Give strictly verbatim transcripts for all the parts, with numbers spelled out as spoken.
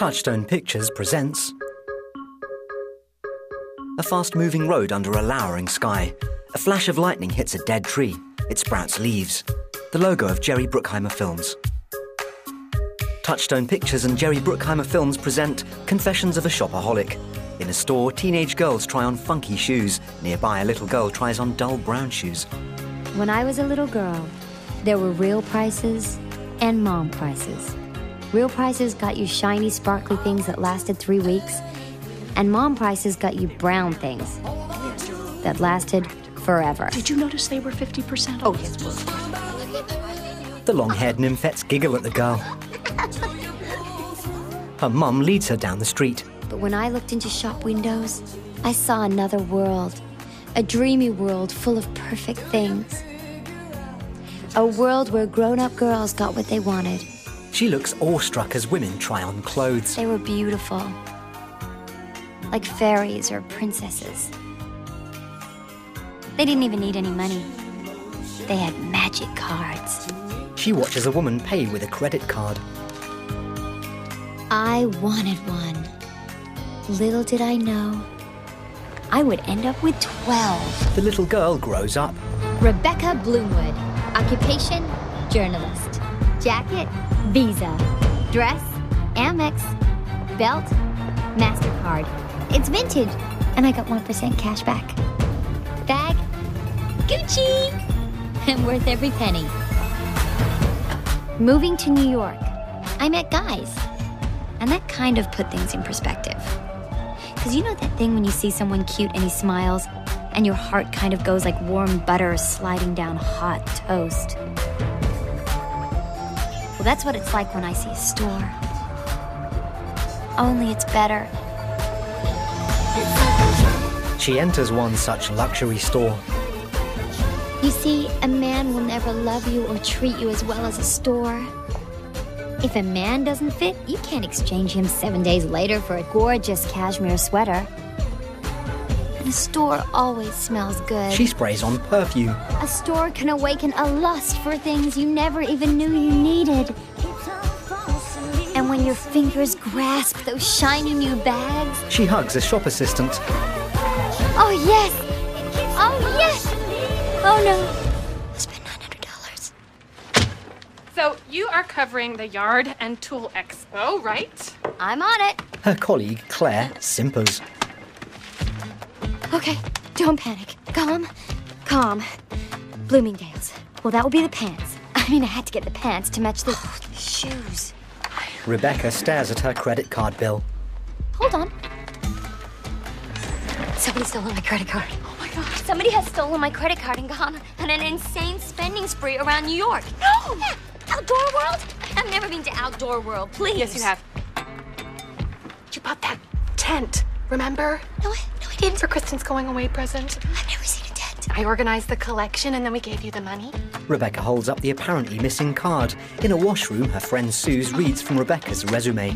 Touchstone Pictures presents a fast-moving road under a lowering sky. A flash of lightning hits a dead tree. It sprouts leaves. The logo of Jerry Bruckheimer Films. Touchstone Pictures and Jerry Bruckheimer Films present Confessions of a Shopaholic. In a store, teenage girls try on funky shoes. Nearby, a little girl tries on dull brown shoes. When I was a little girl, there were real prices and mom prices. Real prices got you shiny, sparkly things that lasted three weeks, and mom prices got you brown things that lasted forever. Did you notice they were fifty percent off? Oh, yes. The long-haired nymphets giggle at the girl. Her mum leads her down the street. But when I looked into shop windows, I saw another world. A dreamy world full of perfect things. A world where grown-up girls got what they wanted. She looks awestruck as women try on clothes. They were beautiful. Like fairies or princesses. They didn't even need any money. They had magic cards. She watches a woman pay with a credit card. I wanted one. Little did I know, I would end up with twelve. The little girl grows up. Rebecca Bloomwood. Occupation, journalist. Jacket, Visa. Dress, Amex. Belt, MasterCard. It's vintage, and I got one percent cash back. Bag, Gucci. I'm worth every penny. Moving to New York, I met guys, and that kind of put things in perspective. Because you know that thing when you see someone cute and he smiles, and your heart kind of goes like warm butter sliding down hot toast? Well, that's what it's like when I see a store. Only it's better. She enters one such luxury store. You see, a man will never love you or treat you as well as a store. If a man doesn't fit, you can't exchange him seven days later for a gorgeous cashmere sweater. And a store always smells good. She sprays on perfume. A store can awaken a lust for things you never even knew you needed. And when your fingers grasp those shiny new bags... She hugs a shop assistant. Oh, yes! Oh, yes! Oh, no. I spent nine hundred dollars. So you are covering the Yard and Tool Expo, right? I'm on it. Her colleague, Claire, simpers. Okay, don't panic. Calm, calm. Bloomingdale's. Well, that will be the pants. I mean, I had to get the pants to match the, oh, the shoes. Rebecca stares at her credit card bill. Hold on. Somebody stole my credit card. Oh my God. Somebody has stolen my credit card and gone on an insane spending spree around New York. No! Yeah. Outdoor World? I've never been to Outdoor World, please. Yes, you have. You bought that tent, remember? No, I, no, I didn't. For Kristen's going away present. I've never seen a tent. I organized the collection and then we gave you the money. Rebecca holds up the apparently missing card. In a washroom, her friend Suze reads from Rebecca's resume.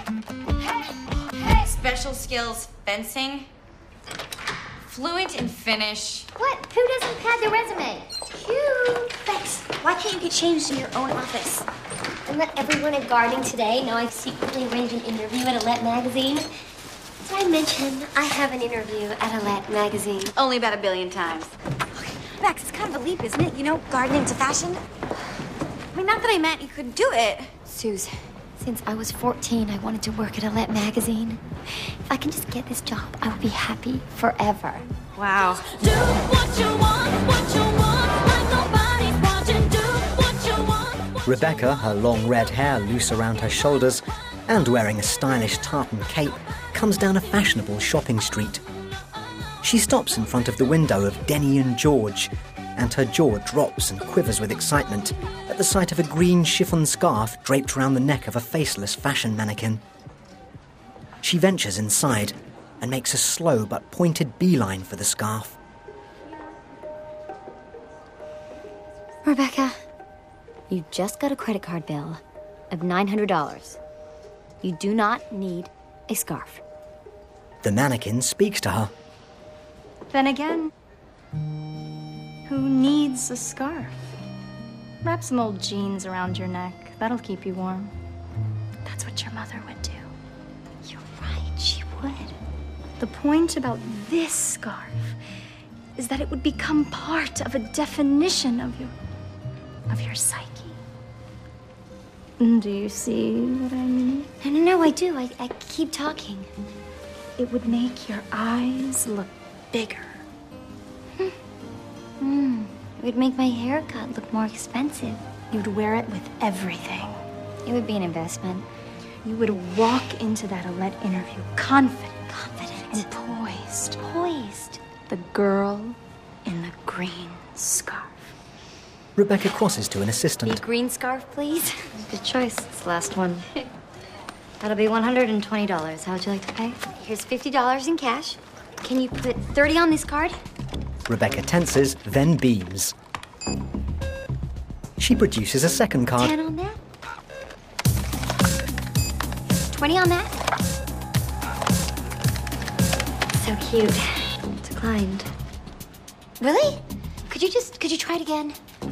Special skills fencing. Fluent in Finnish. What? Who doesn't pad their resume? Cute. Bex, why can't you get changed in your own office? And let everyone at Gardening Today know I've secretly arranged an interview at Alette Magazine. Did I mention I have an interview at Alette Magazine? Only about a billion times. Max, it's kind of a leap, isn't it? You know, gardening to fashion? I mean, not that I meant you couldn't do it. Suze, since I was fourteen, I wanted to work at Alette Magazine. If I can just get this job, I will be happy forever. Wow. Do what you want, what you want, like nobody's watching. Do what you want. What Rebecca, her long red hair loose around her shoulders and wearing a stylish tartan cape, comes down a fashionable shopping street. She stops in front of the window of Denny and George, and her jaw drops and quivers with excitement at the sight of a green chiffon scarf draped around the neck of a faceless fashion mannequin. She ventures inside and makes a slow but pointed beeline for the scarf. Rebecca, you just got a credit card bill of nine hundred dollars. You do not need a scarf. The mannequin speaks to her. Then again, who needs a scarf? Wrap some old jeans around your neck. That'll keep you warm. That's what your mother would do. would. The point about this scarf is that it would become part of a definition of your of your psyche. Do you see what I mean? No, no, no, I do. I, I keep talking. It would make your eyes look bigger. Hmm. It would make my haircut look more expensive. You'd wear it with everything. It would be an investment. You would walk into that Alette interview confident, Confident. and poised. Poised. The girl in the green scarf. Rebecca crosses to an The assistant. green scarf, please. Good choice. It's the last one. That'll be one hundred twenty dollars. How would you like to pay? Here's fifty dollars in cash. Can you put thirty on this card? Rebecca tenses, then beams. She produces a second card. ten on that. twenty on that. So cute. Declined. Really? Could you just, could you try it again?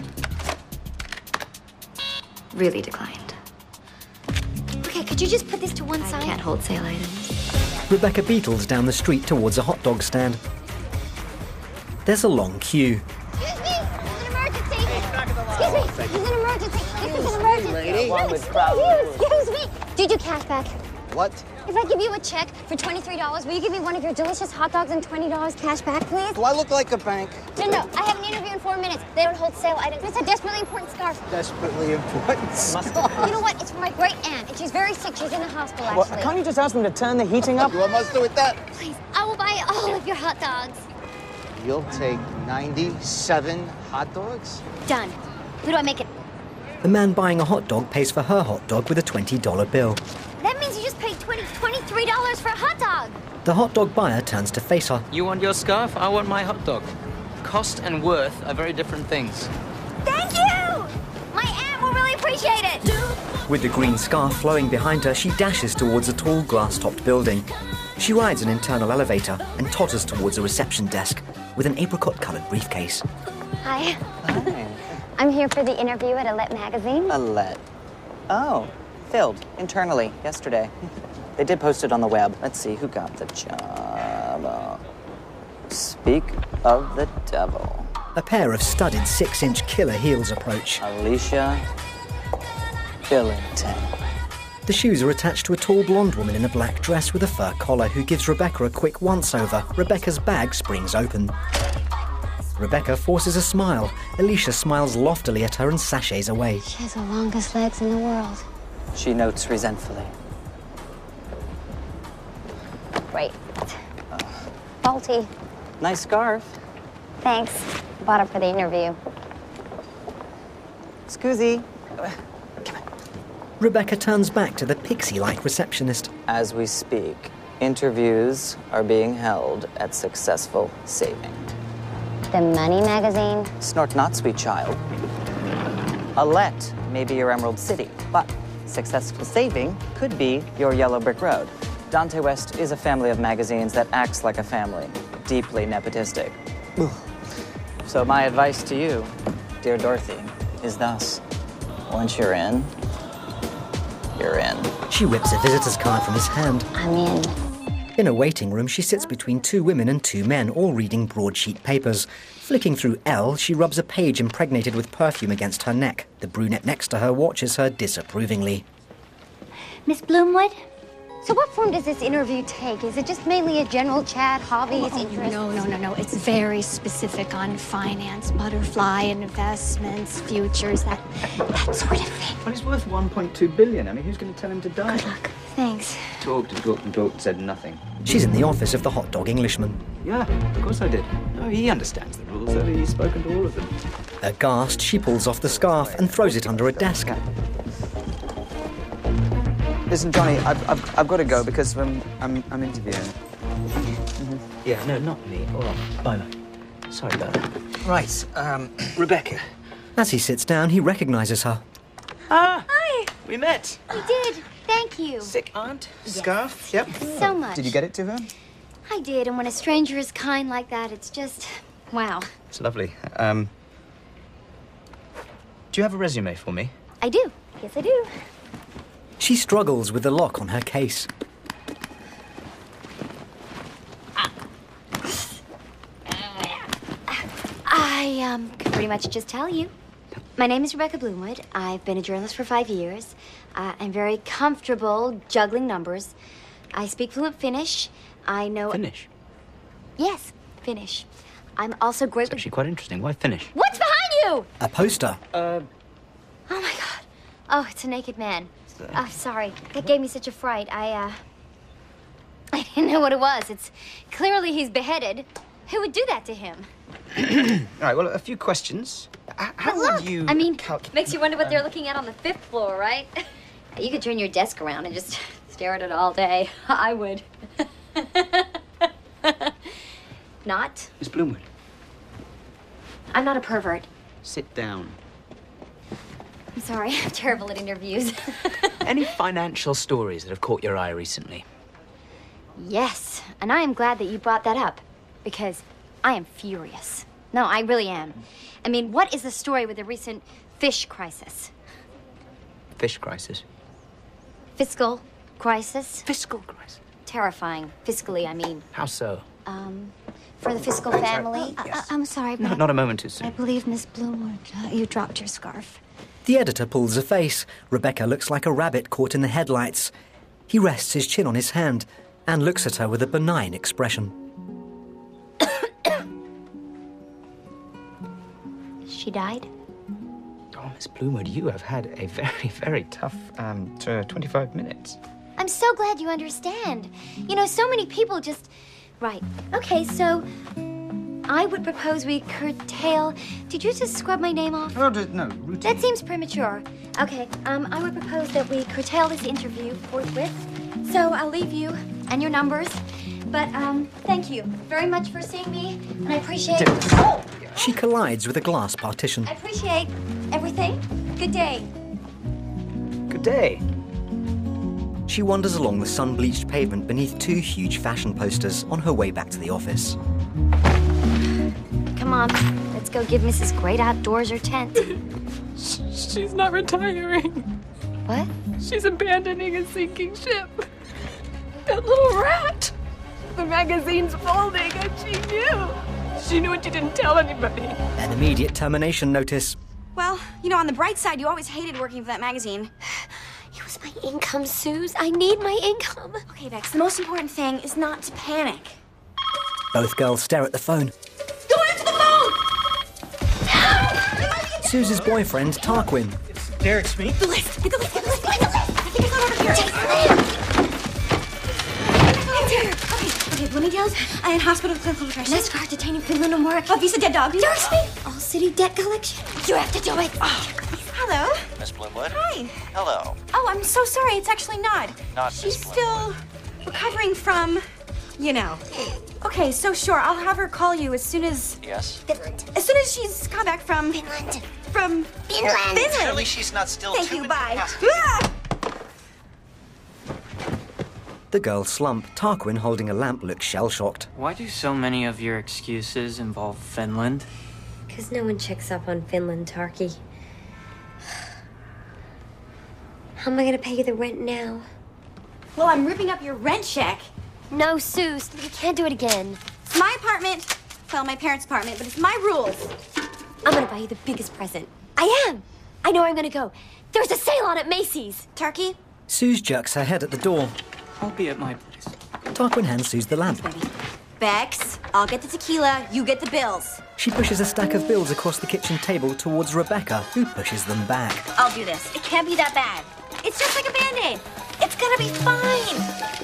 Really declined. Okay, could you just put this to one side? I can't hold sale items. Rebecca beetles down the street towards a hot dog stand. There's a long queue. Excuse me! There's an emergency! Excuse me! There's an emergency! This is an emergency! lady. No, excuse you! Excuse me! Do you do cash back? What? If I give you a check for twenty-three dollars, will you give me one of your delicious hot dogs and twenty dollars cash back, please? Do I look like a bank? No, no. I have an interview in four minutes. They don't hold sale items. It's a desperately important scarf. Desperately important stuff. You know what? It's for my great aunt, and she's very sick. She's in the hospital, Well, actually. can't you just ask them to turn the heating up? You want us to do with that? Please, I will buy all of your hot dogs. You'll take ninety-seven hot dogs? Done. Who do I make it? The man buying a hot dog pays for her hot dog with a twenty dollar bill. That means you just paid twenty, twenty-three dollars for a hot dog. The hot dog buyer turns to face her. You want your scarf? I want my hot dog. Cost and worth are very different things. Thank you! My aunt will really appreciate it. With the green scarf flowing behind her, she dashes towards a tall glass-topped building. She rides an internal elevator and totters towards a reception desk with an apricot-colored briefcase. Hi. Hi. I'm here for the interview at Alette Magazine. Alette. Oh, filled internally yesterday. They did post it on the web. Let's see who got the job. Oh. Speak of the devil. A pair of studded six-inch killer heels approach. Alicia Billington. The shoes are attached to a tall blonde woman in a black dress with a fur collar who gives Rebecca a quick once-over. Rebecca's bag springs open. Rebecca forces a smile. Alicia smiles loftily at her and sachets away. She has the longest legs in the world. She notes resentfully. Great. Faulty. Nice scarf. Thanks. Bought it for the interview. Scusi. Rebecca turns back to the pixie-like receptionist. As we speak, interviews are being held at Successful Saving. The Money Magazine. Snort not, sweet child. Alette may be your Emerald City, but Successful Saving could be your Yellow Brick Road. Dante West is a family of magazines that acts like a family, deeply nepotistic. So my advice to you, dear Dorothy, is thus. Once you're in, you're in. She whips a visitor's card from his hand. I'm in. In a waiting room, she sits between two women and two men, all reading broadsheet papers. Flicking through Elle, she rubs a page impregnated with perfume against her neck. The brunette next to her watches her disapprovingly. Miss Bloomwood? So what form does this interview take? Is it just mainly a general chat, hobbies, Oh, interests? no, no, no, no. It's very specific on finance, butterfly, investments, futures, that, that sort of thing. Well, he's worth one point two billion. I mean, who's going to tell him to die? Good luck. Thanks. Talked and talked and talked and said nothing. She's in the office of the hot dog Englishman. Yeah, of course I did. Oh, he understands the rules. So he's spoken to all of them. Aghast, she pulls off the scarf and throws it under a desk. Listen, Johnny, I've, I've, I've got to go because um, I'm, I'm interviewing. Mm-hmm. Yeah, no, not me. All right, bye-bye. Sorry about that. Right, um, Rebecca. As he sits down, he recognizes her. Ah! Hi. We met. We did. Thank you. Sick aunt? Scarf? Yep. So much. Did you get it to her? I did, and when a stranger is kind like that, it's just, wow. It's lovely. Um, do you have a resume for me? I do. Yes, I do. She struggles with the lock on her case. Um, could pretty much just tell you. My name is Rebecca Bloomwood. I've been a journalist for five years. Uh, I'm very comfortable juggling numbers. I speak fluent Finnish. I know... Finnish? Yes, Finnish. I'm also great It's with... actually quite interesting. Why Finnish? What's behind you? A poster. Uh, Oh, my God. Oh, it's a naked man. Oh, sorry. That gave me such a fright. I, uh... I didn't know what it was. It's clearly he's beheaded. Who would do that to him? all right, well, a few questions. H- How But look, would you... I mean, calc- makes you wonder what they're looking at on the fifth floor, right? You could turn your desk around and just stare at it all day. I would. Not? Miss Bloomwood, I'm not a pervert. sit down. I'm sorry. I'm terrible at interviews. Any financial stories that have caught your eye recently? Yes, and I am glad that you brought that up, because I am furious. No, I really am. I mean, what is the story with the recent fish crisis? Fish crisis. Fiscal crisis? Fiscal crisis. Terrifying. Fiscally, I mean. How so? Um, for the fiscal family. I, I'm sorry, No, but not a moment too I soon. believe Miss Bloomwood, uh, you dropped your scarf. The editor pulls a face. Rebecca looks like a rabbit caught in the headlights. He rests his chin on his hand and looks at her with a benign expression. She died? Oh, Miss Bloomwood, you have had a very, very tough um, t- twenty-five minutes. I'm so glad you understand. You know, so many people just... Right. Okay, so... I would propose we curtail... Did you just scrub my name off? No, no, routine. That seems premature. Okay, um, I would propose that we curtail this interview forthwith. So I'll leave you and your numbers. But, um, thank you very much for seeing me. And I appreciate... Oh! She collides with a glass partition. I appreciate everything. Good day. Good day. She wanders along the sun-bleached pavement beneath two huge fashion posters on her way back to the office. Come on, let's go give Missus Great Outdoors her tent. She's not retiring. What? She's abandoning a sinking ship. That little rat. The magazine's folding, and she knew. She knew and she didn't tell anybody. An immediate termination notice. Well, you know, on the bright side, you always hated working for that magazine. It was my income, Suze. I need my income. Okay, Bex, the most important thing is not to panic. Both girls stare at the phone. Don't answer the phone! Suze's boyfriend, Tarquin. Derek, it's me. The list! Get the list! Get the list! Get the list! I think it's over here. It's over here. Okay, okay, Bloomingdale's. I had hospital clinical depression. Next card detaining Finland and work. Oh, Visa dead dog. Darcy! All city debt collection. You have to do it. Oh. Hello. Miss Bloomwood? Hi. Hello. Oh, I'm so sorry. It's actually not. Not She's Miss still recovering from, you know. Okay, so sure, I'll have her call you as soon as Yes? Finland. as soon as she's come back from Finland. from Finland. Finland. Surely she's not still Thank too you. Bye. incapacitated. Ah! The girls slump. Tarquin, holding a lamp, looks shell-shocked. Why do so many of your excuses involve Finland? Because no one checks up on Finland, Tarky. How am I gonna pay you the rent now? Well, I'm ripping up your rent check. No, Suze, you can't do it again. It's my apartment. Well, my parents' apartment, but it's my rules. I'm gonna buy you the biggest present. I am. I know where I'm gonna go. There's a sale on at Macy's. Turkey? Suze jerks her head at the door. I'll be at my place. Tarquin hands Suze the lamp. Bex, I'll get the tequila, you get the bills. She pushes a stack of bills across the kitchen table towards Rebecca, who pushes them back. I'll do this. It can't be that bad. It's just like a Band-Aid. It's gonna be fine.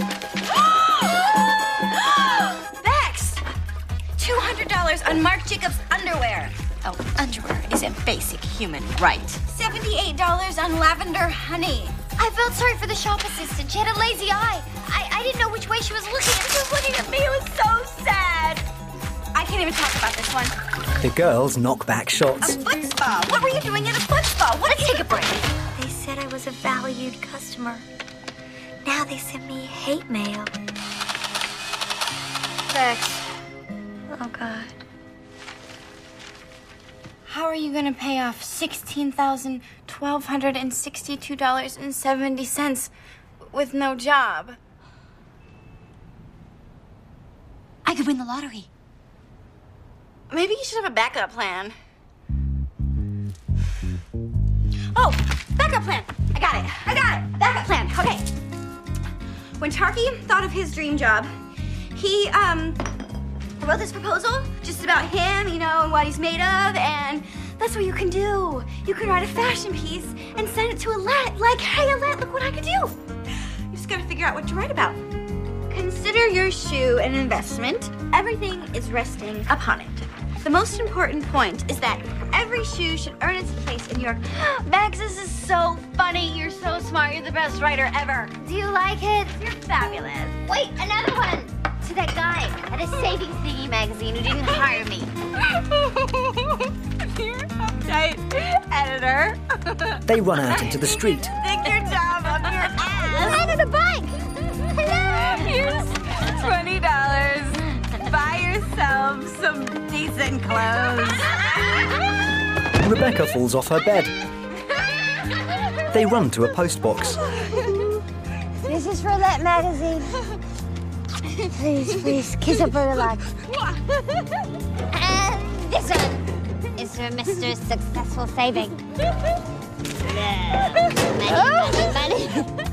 Bex! two hundred dollars on Marc Jacobs underwear. Oh, underwear is a basic human right. seventy-eight dollars on lavender honey. I felt sorry for the shop assistant. She had a lazy eye. I, I didn't know which way she was looking, and she was looking at me. It was so sad. I can't even talk about this one. The girls knock back shots. A foot spa. What were you doing at a foot spa? What? Let's take a break. They said I was a valued customer. Now they send me hate mail. Bex, Oh, God. how are you gonna pay off sixteen thousand twelve hundred and sixty-two dollars and seventy cents with no job? I could win the lottery. Maybe you should have a backup plan. Oh, backup plan. I got it. I got it. Backup plan. Okay. When Tarky thought of his dream job, he um wrote this proposal just about him, you know, and what he's made of, and that's what you can do. You can write a fashion piece and send it to Alette. Like, hey, Alette, look what I could do. You just gotta figure out what to write about. Consider your shoe an investment. Everything is resting upon it. The most important point is that every shoe should earn its place in your... Max, this is so funny. You're so smart. You're the best writer ever. Do you like it? You're fabulous. Wait, another one. To that guy at a savings thingy magazine who didn't hire me. You're uptight, editor. They run out into the street. Stick your job up your ass. Ride on a bike. Hello. Here's twenty dollars. Buy yourself some decent clothes. Rebecca falls off her bed. They run to a postbox. This is for that magazine. Please, please, kiss up for the luck. And this one is for Mister Successful Saving. Money, money, money.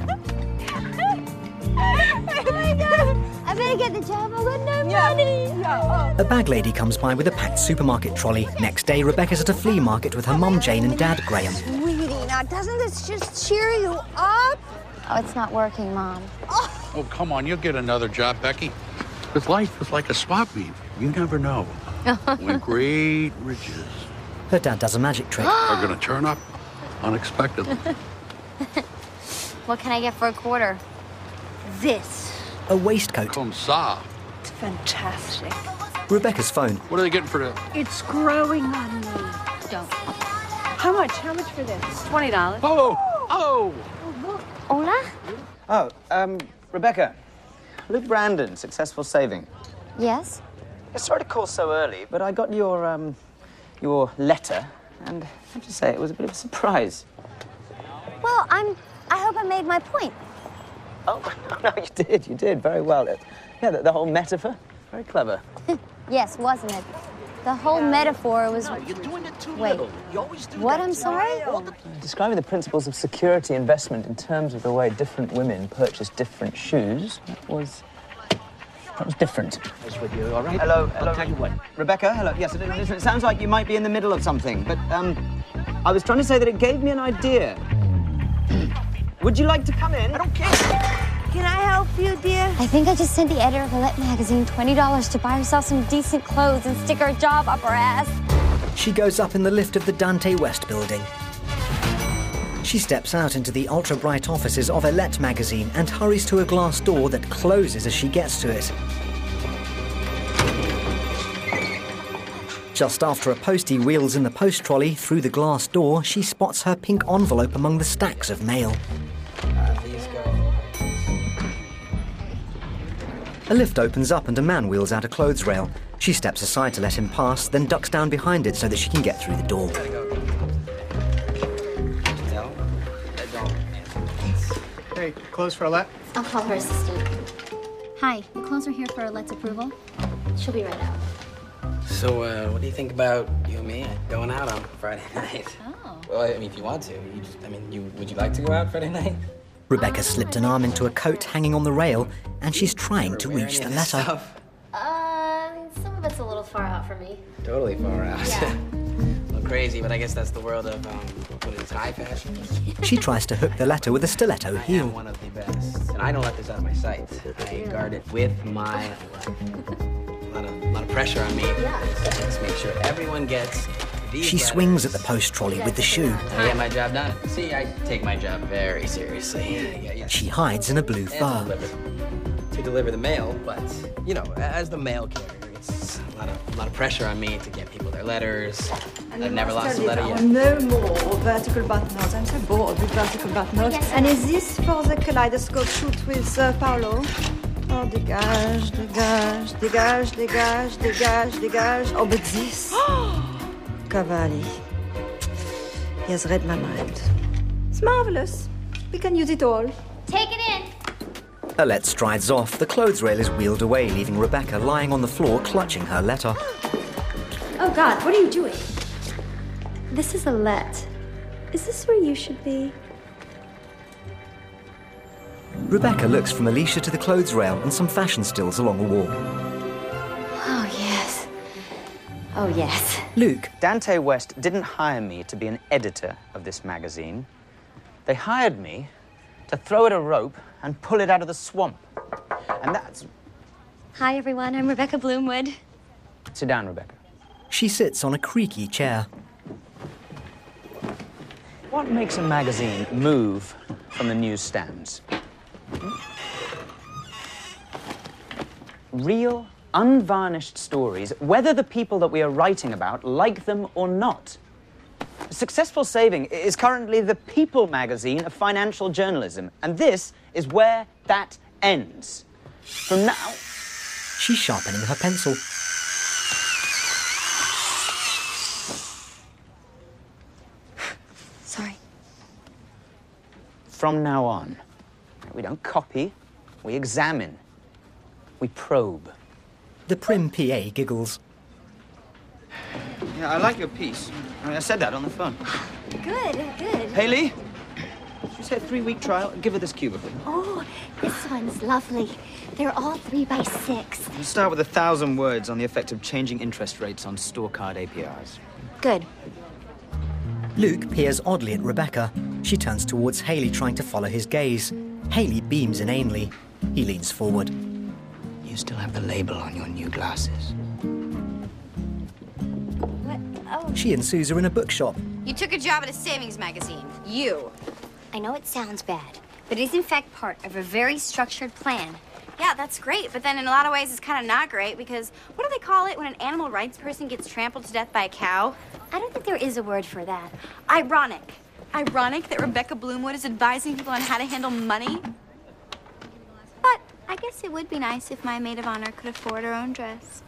Oh my God! I better get the job. I got no money. A bag lady comes by with a packed supermarket trolley. Next day, Rebecca's at a flea market with her mum Jane and dad Graham. Sweetie, now doesn't this just cheer you up? Oh, it's not working, Mom. Oh, come on, you'll get another job, Becky. Because life is like a swap meet. You never know when great riches Her dad does a magic trick. are going to turn up unexpectedly. What can I get for a quarter? This. A waistcoat. Comme ça. It's fantastic. Rebecca's phone. What are they getting for the... It's growing on me. Don't. How much? How much for this? twenty dollars. Oh! Oh! Hola? Oh, um, Rebecca. Luke Brandon, Successful Saving. Yes? Sorry to call so early, but I got your, um, your letter, and I have to say it was a bit of a surprise. Well, I'm... I hope I made my point. Oh, no, you did, you did, very well. Yeah, the, the whole metaphor, very clever. Yes, wasn't it? The whole metaphor was... No, you're doing it too Wait, little. You always do what? that. I'm sorry? Describing the principles of security investment in terms of the way different women purchase different shoes, that was... That was different. What's with you, all right? Hello, hello. I'll tell you what. Rebecca, hello. Yes, it, listen, it sounds like you might be in the middle of something, but, um, I was trying to say that it gave me an idea. Would you like to come in? I don't care. Can I help you, dear? I think I just sent the editor of Alette magazine twenty dollars to buy herself some decent clothes and stick her job up her ass. She goes up in the lift of the Dante West building. She steps out into the ultra-bright offices of Alette magazine and hurries to a glass door that closes as she gets to it. Just after a postie wheels in the post trolley through the glass door, she spots her pink envelope among the stacks of mail. A lift opens up and a man wheels out a clothes rail. She steps aside to let him pass, then ducks down behind it so that she can get through the door. Hey, clothes for Alette? I'll call her assistant. Hi, the clothes are here for Alette's approval. She'll be right out. So, uh, what do you think about you and me going out on Friday night? Oh. Well, I mean, if you want to. You just, I mean, you would you like to go out Friday night? Rebecca slipped an arm into a coat hanging on the rail, and she's trying to reach the letter. Uh, some of it's a little far out for me. Totally far out. Yeah. A little crazy, but I guess that's the world of, um, what is it, high fashion? She tries to hook the letter with a stiletto I heel. am one of the best, and I don't let this out of my sight. I guard it with my life. A lot of, a lot of pressure on me. Just make sure everyone gets these She letters. swings at the post trolley with the shoe. I get my job done. See, I take my job very seriously. Yeah, yeah. She hides in a blue And to fur. deliver, to deliver the mail, but you know, as the mail carrier, it's a lot of a lot of pressure on me to get people their letters. I've never lost a letter yet. No more vertical buttonholes. I'm so bored with vertical buttonholes. Yes, and is this for the kaleidoscope shoot with uh, Paolo? Oh, dégage, dégage, dégage, dégage, dégage, dégage. Oh, but this. Cavalli. He has read my mind. It's marvelous. We can use it all. Take it in. Alette strides off. The clothes rail is wheeled away, leaving Rebecca lying on the floor clutching her letter. Oh, God, what are you doing? This is Alette. Is this where you should be? Rebecca looks from Alicia to the clothes rail and some fashion stills along the wall. Oh, yes. Oh, yes. Luke. Dante West didn't hire me to be an editor of this magazine. They hired me to throw it a rope and pull it out of the swamp. And that's... Hi, everyone. I'm Rebecca Bloomwood. Sit down, Rebecca. She sits on a creaky chair. What makes a magazine move from the newsstands? Hmm? Real, unvarnished stories, whether the people that we are writing about like them or not. Successful Saving is currently the People magazine of financial journalism, and this is where that ends. From now... She's sharpening her pencil. Sorry. From now on, we don't copy, we examine, we probe. The prim P A giggles. Yeah, I like your piece. I mean, I said that on the phone. Good, good. Haley, she said three-week trial. Give her this cubicle. Oh, this one's lovely. They're all three by six. We'll start with a thousand words on the effect of changing interest rates on store card A P Rs. Good. Luke peers oddly at Rebecca. She turns towards Haley, trying to follow his gaze. Haley beams inanely. He leans forward. You still have the label on your new glasses. What? Oh. She and Suze are in a bookshop. You took a job at a savings magazine. You. I know it sounds bad, but it is in fact part of a very structured plan. Yeah, that's great, but then in a lot of ways it's kind of not great because what do they call it when an animal rights person gets trampled to death by a cow? I don't think there is a word for that. Ironic. Ironic that Rebecca Bloomwood is advising people on how to handle money. But I guess it would be nice if my maid of honor could afford her own dress.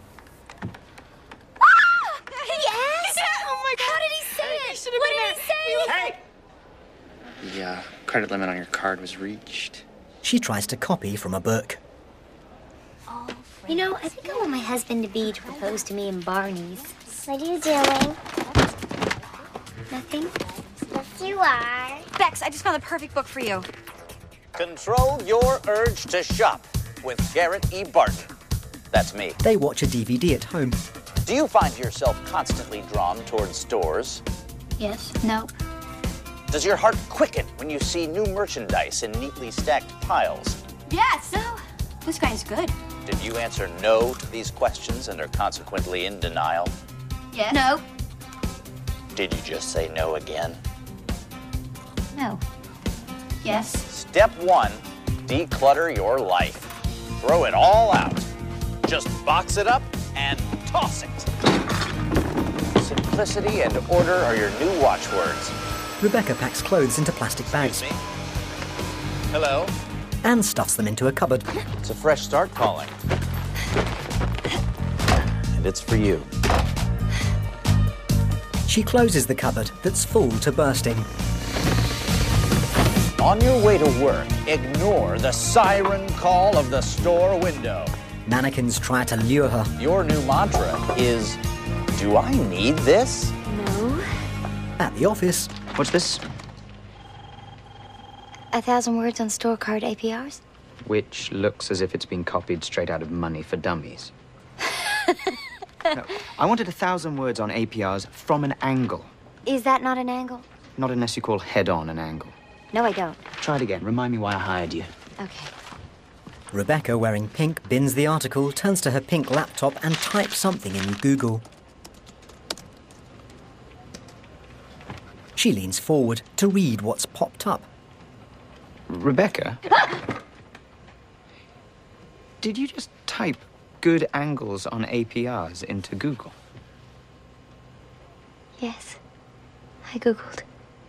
Ah! Yes? Oh my God. How did he say He it? should have What been did he there. say? Hey! The uh, credit limit on your card was reached. She tries to copy from a book. You know, I think I want my husband-to-be to propose to me in Barney's. What are you doing? Nothing? Yes, you are. Bex, I just found the perfect book for you. Control your urge to shop with Garrett E. Barton. That's me. They watch a D V D at home. Do you find yourself constantly drawn towards stores? Yes. No. Does your heart quicken when you see new merchandise in neatly stacked piles? Yes. No. This guy's good. Did you answer no to these questions and are consequently in denial? Yes. No. Did you just say no again? No. Yes. Step one, declutter your life. Throw it all out. Just box it up and toss it. Simplicity and order are your new watchwords. Rebecca packs clothes into plastic bags. Excuse me? Hello? And stuffs them into a cupboard. It's a fresh start calling. And it's for you. She closes the cupboard that's full to bursting. On your way to work, ignore the siren call of the store window. Mannequins try to lure her. Your new mantra is, do I need this? No. At the office. What's this? A thousand words on store card A P Rs? Which looks as if it's been copied straight out of Money for Dummies. No, I wanted a thousand words on A P Rs from an angle. Is that not an angle? Not unless you call head-on an angle. No, I don't. Try it again. Remind me why I hired you. Okay. Rebecca, wearing pink, bins the article, turns to her pink laptop and types something in Google. She leans forward to read what's popped up. Rebecca? Did you just type good angles on A P Rs into Google? Yes. I Googled.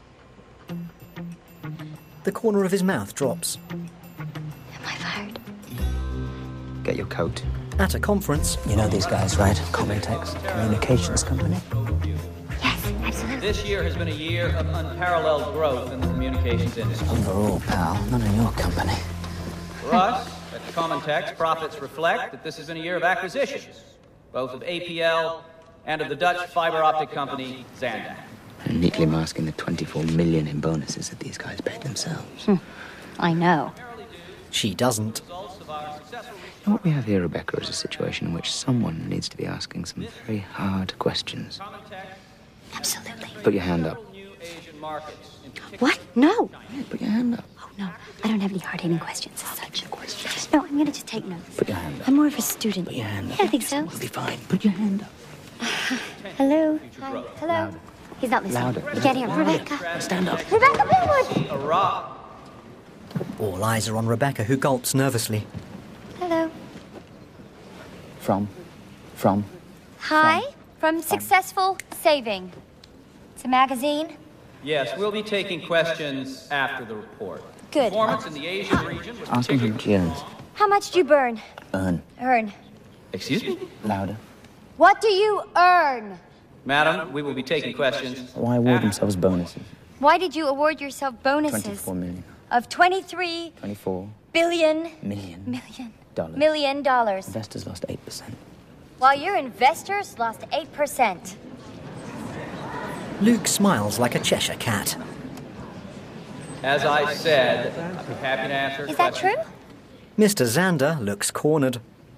The corner of his mouth drops. Am I fired? Get your coat. At a conference... You know these guys, right? Commontex, communications company. Yes, absolutely. This year has been a year of unparalleled growth in the communications industry. Overall, pal, not in your company. For us, at Commontex, profits reflect that this has been a year of acquisitions, both of A P L and of the Dutch fiber optic company Zandak. And neatly masking the twenty-four million in bonuses that these guys paid themselves. Hmm. I know. She doesn't. And what we have here, Rebecca, is a situation in which someone needs to be asking some very hard questions. Absolutely. Put your hand up. What? No. Yeah, put your hand up. Oh, no. I don't have any hard-hitting questions as such. Questions? No, I'm going to just take notes. Put your hand up. I'm more of a student. Put your hand up. Yeah, I think so. We'll be fine. Put your hand up. Hello. Hi. Hello. Louder. He's not listening. Louder. You can't hear him. Louder. Rebecca. Stand up. Rebecca Billwood. A rock. All eyes are on Rebecca, who gulps nervously. Hello. From? From? Hi. From Successful Saving. It's a magazine. Yes, we'll be taking questions after the report. Good. Performance in the Asian region was Ask him how much he earns. How much do you burn? Earn. Earn. Excuse me? Louder. What do you earn? Madam, we will be taking questions. Why award themselves bonuses? Why did you award yourself bonuses twenty-four million. of twenty-three twenty-four billion million million dollars. million dollars, Investors lost eight percent. while your investors lost eight percent? Luke smiles like a Cheshire cat. As I said, I'd be happy to answer Is that questions. true? Mister Xander looks cornered.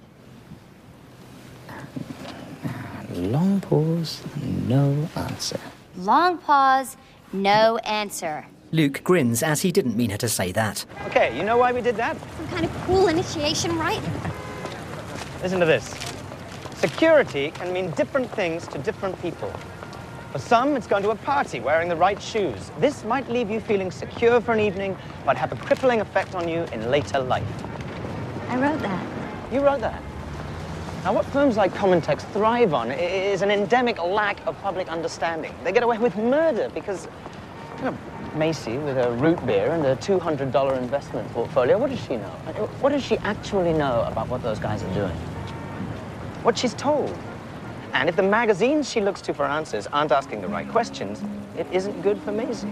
Long pause, no answer. Long pause, no answer. Luke grins as he didn't mean her to say that. Okay, you know why we did that? Some kind of cool initiation rite? Listen to this. Security can mean different things to different people. For some, it's going to a party wearing the right shoes. This might leave you feeling secure for an evening, but have a crippling effect on you in later life. I wrote that. You wrote that? Now, what firms like Commentex thrive on is an endemic lack of public understanding. They get away with murder because, you know, Macy, with her root beer and a two hundred dollar investment portfolio, what does she know? What does she actually know about what those guys are doing? What she's told. And if the magazines she looks to for answers aren't asking the right questions, it isn't good for Maisie.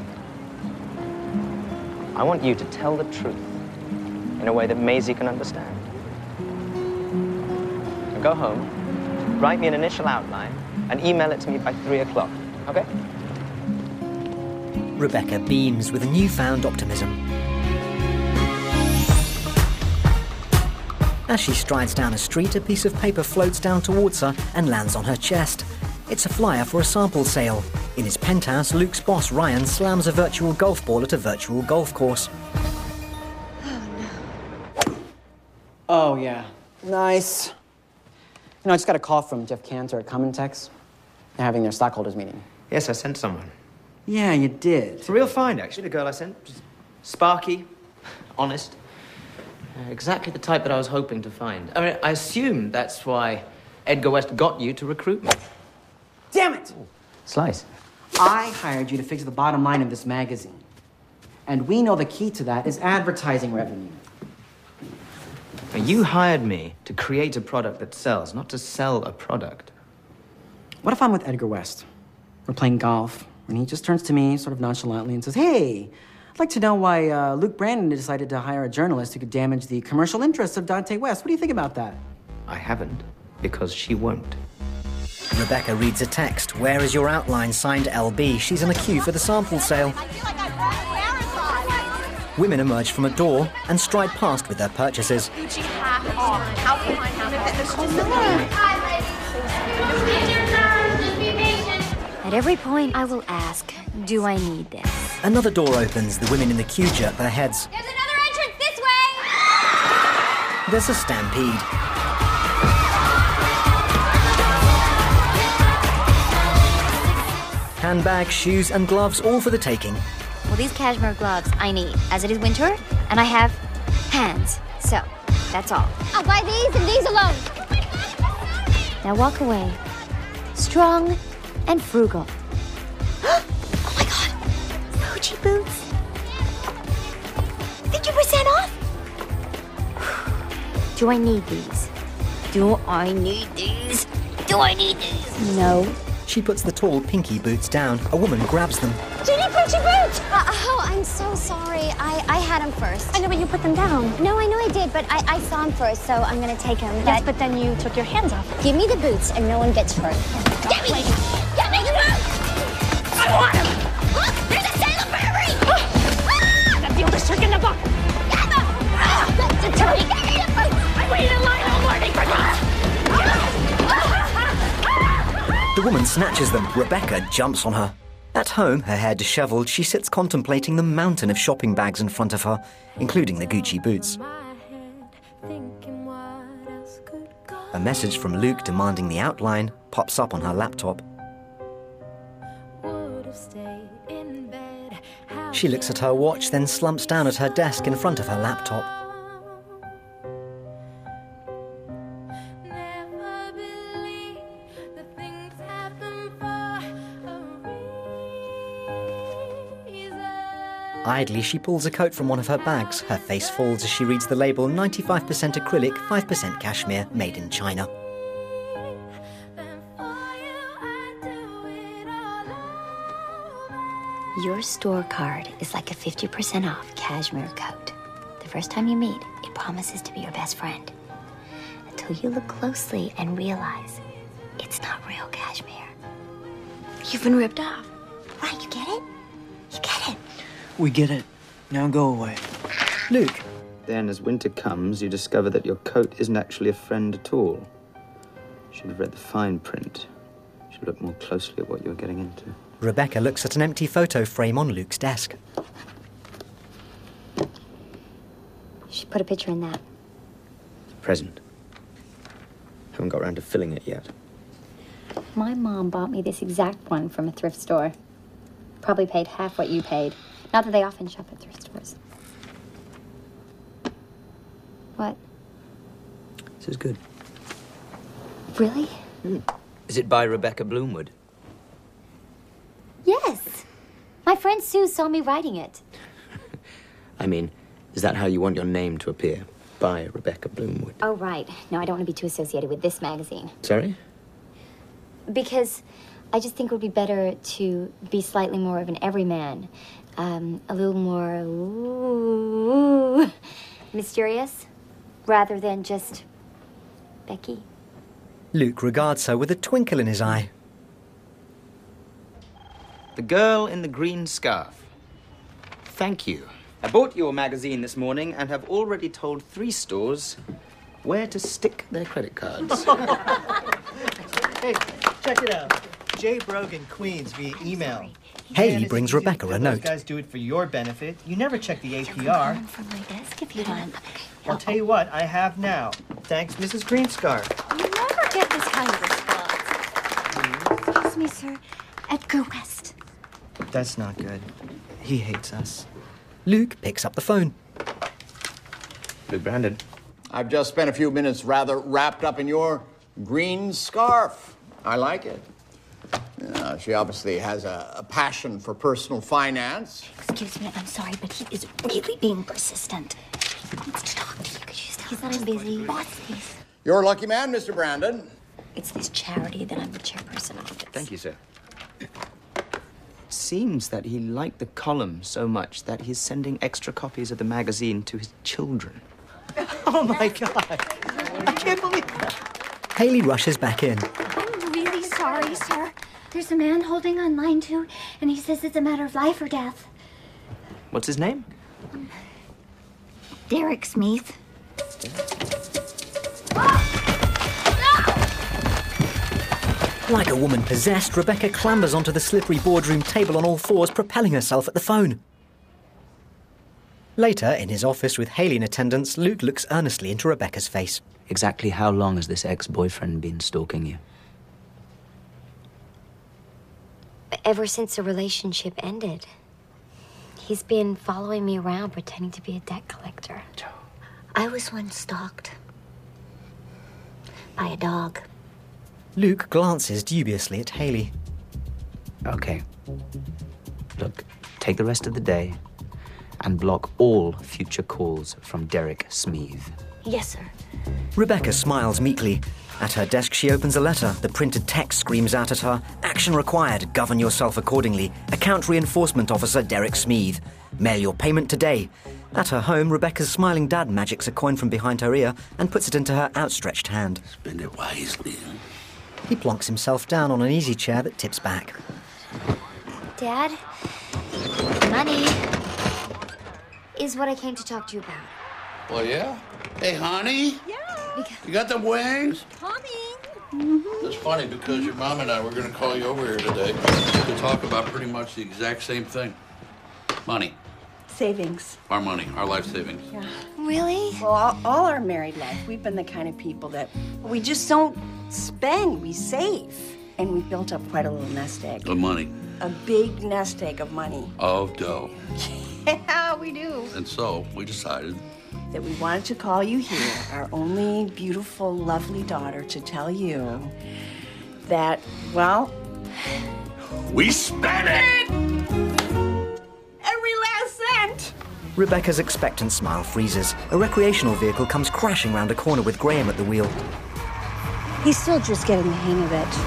I want you to tell the truth in a way that Maisie can understand. Now go home, write me an initial outline, and email it to me by three o'clock, okay? Rebecca beams with a newfound optimism. As she strides down a street, a piece of paper floats down towards her and lands on her chest. It's a flyer for a sample sale. In his penthouse, Luke's boss, Ryan, slams a virtual golf ball at a virtual golf course. Oh, yeah. Nice. You know, I just got a call from Jeff Cantor at Commentex. They're having their stockholders meeting. Yes, I sent someone. Yeah, you did. It's a real find, actually, the girl I sent. Just sparky, honest. Uh, exactly the type that I was hoping to find. I mean, I assume that's why Edgar West got you to recruit me. Damn it! Slice. I hired you to fix the bottom line of this magazine. And we know the key to that is advertising revenue. Now, you hired me to create a product that sells, not to sell a product. What if I'm with Edgar West? We're playing golf, and he just turns to me sort of nonchalantly and says, "Hey, I'd like to know why uh, Luke Brandon decided to hire a journalist who could damage the commercial interests of Dante West. What do you think about that?" I haven't, because she won't. Rebecca reads a text. Where is your outline? Signed L B. She's in a queue for the sample sale. Women emerge from a door and stride past with their purchases. At every point, I will ask, do I need this? Another door opens. The women in the queue jerk their heads. There's another entrance this way! There's a stampede. Handbags, shoes, and gloves, all for the taking. Well, these cashmere gloves I need, as it is winter, and I have hands. So, that's all. I'll buy these and these alone. Now walk away. Strong and frugal. Oh my god! Gucci boots. fifty percent off? Do I need these? Do I need these? Do I need these? No. She puts the tall pinky boots down. A woman grabs them. Ginny, Gucci boots! Uh, oh, I'm so sorry. I, I had them first. I know, but you put them down. No, I know I did, but I, I saw them first, so I'm gonna take them. Yes, but then you took your hands off. Give me the boots and no one gets hurt. Get me! Get me the boots! I want them! snatches them. Rebecca jumps on her. At home, her hair disheveled, she sits contemplating the mountain of shopping bags in front of her, including the Gucci boots. A message from Luke demanding the outline pops up on her laptop. She looks at her watch, then slumps down at her desk in front of her laptop. Idly, she pulls a coat from one of her bags. Her face falls as she reads the label ninety-five percent acrylic, five percent cashmere, made in China. Your store card is like a fifty percent off cashmere coat. The first time you meet, it promises to be your best friend. Until you look closely and realize it's not real cashmere. You've been ripped off. Right, you get it? You get it? We get it. Now go away. Luke. Then, as winter comes, you discover that your coat isn't actually a friend at all. You should have read the fine print. You should look more closely at what you're getting into. Rebecca looks at an empty photo frame on Luke's desk. You should put a picture in that. It's a present. Haven't got around to filling it yet. My mom bought me this exact one from a thrift store. Probably paid half what you paid. Not that they often shop at thrift stores. What? This is good. Really? Mm. Is it by Rebecca Bloomwood? Yes. My friend Sue saw me writing it. I mean, is that how you want your name to appear? By Rebecca Bloomwood. Oh, right. No, I don't want to be too associated with this magazine. Sorry? Because I just think it would be better to be slightly more of an everyman. Um, a little more ooh, mysterious, rather than just Becky. Luke regards her with a twinkle in his eye. The girl in the green scarf. Thank you. I bought your magazine this morning and have already told three stores where to stick their credit cards. Hey, check it out. Jay Brogan, Queens, via email. Haley brings Rebecca a note. Those guys do it for your benefit. You never check the A P R. From my desk if you want. I'll tell you what, I have now. Thanks, Missus Greenscarf. You never get this kind of response. Excuse me, sir. Edgar West. That's not good. He hates us. Luke picks up the phone. Luke Brandon. I've just spent a few minutes rather wrapped up in your green scarf. I like it. Uh, she obviously has a, a passion for personal finance. Excuse me, I'm sorry, but he is really being persistent. He wants to talk to you. Could you just tell him that I'm busy? Boss, please. You're a lucky man, Mister Brandon. It's this charity that I'm the chairperson of. It's... Thank you, sir. It seems that he liked the column so much that he's sending extra copies of the magazine to his children. Oh, my God. I can't believe that. Haley rushes back in. I'm really sorry, sir. There's a man holding on line two, and he says it's a matter of life or death. What's his name? Derek Smith. Like a woman possessed, Rebecca clambers onto the slippery boardroom table on all fours, propelling herself at the phone. Later, in his office with Haley in attendance, Luke looks earnestly into Rebecca's face. Exactly how long has this ex-boyfriend been stalking you? Ever since the relationship ended. He's been following me around, pretending to be a debt collector. I was once stalked by a dog. Luke glances dubiously at Haley. Okay. Look, take the rest of the day and block all future calls from Derek Smith. Yes, sir. Rebecca smiles meekly. At her desk, she opens a letter. The printed text screams out at her. Action required. Govern yourself accordingly. Account Reinforcement Officer Derek Smith. Mail your payment today. At her home, Rebecca's smiling dad magics a coin from behind her ear and puts it into her outstretched hand. Spend it wisely. He plonks himself down on an easy chair that tips back. Dad, money is what I came to talk to you about. Well, yeah? Hey, honey? Yeah. You got the wings? Coming. It's funny because your mom and I were going to call you over here today to talk about pretty much the exact same thing. Money. Savings. Our money, our life savings. Yeah. Really? Well, all, all our married life, we've been the kind of people that we just don't spend, we save. And we built up quite a little nest egg. Of money. A big nest egg of money. Of dough. Yeah, we do. And so we decided That we wanted to call you here, our only beautiful, lovely daughter, to tell you that, well, we spent it! Every last cent! Rebecca's expectant smile freezes. A recreational vehicle comes crashing round a corner with Graham at the wheel. He's still just getting the hang of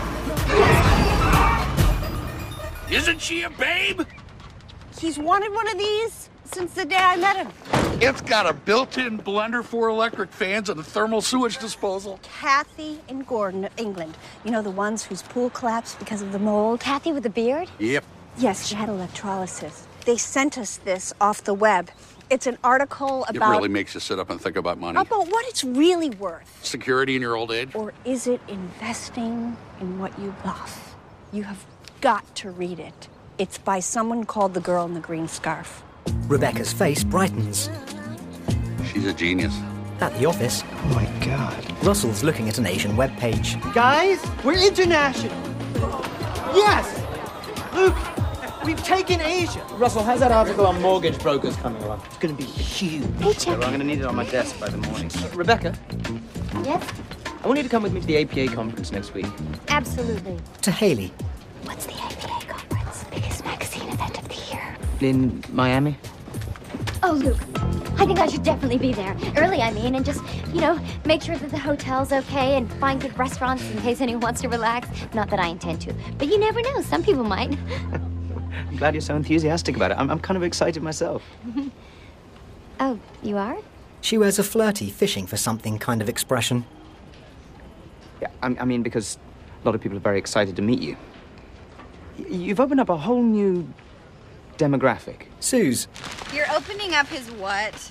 it. Isn't she a babe? He's wanted one of these since the day I met him. It's got a built-in blender, four electric fans, and a thermal sewage disposal. Kathy and Gordon of England. You know, the ones whose pool collapsed because of the mold? Kathy with the beard? Yep. Yes, she had electrolysis. They sent us this off the web. It's an article It about... really makes you sit up and think about money. About what it's really worth. Security in your old age? Or is it investing in what you love? You have got to read it. It's by someone called The Girl in the Green Scarf. Rebecca's face brightens. She's a genius. At the office... Oh my God. Russell's looking at an Asian webpage. Guys, we're international. Yes! Luke, we've taken Asia. Russell, how's that article on mortgage brokers coming along? It's gonna be huge. Yeah, well, I'm gonna need it on my desk by the morning. Uh, Rebecca, Yes? I want you to come with me to the A P A conference next week. Absolutely. To Haley. What's the A P A conference? Biggest magazine event of the year. In Miami? Oh, Luke, I think I should definitely be there. Early, I mean, and just, you know, make sure that the hotel's okay and find good restaurants in case anyone wants to relax. Not that I intend to, but you never know. Some people might. I'm glad you're so enthusiastic about it. I'm, I'm kind of excited myself. Oh, you are? She wears a flirty, fishing for something kind of expression. Yeah, I, I mean, because a lot of people are very excited to meet you. Y- You've opened up a whole new demographic. Suze. You're opening up his what?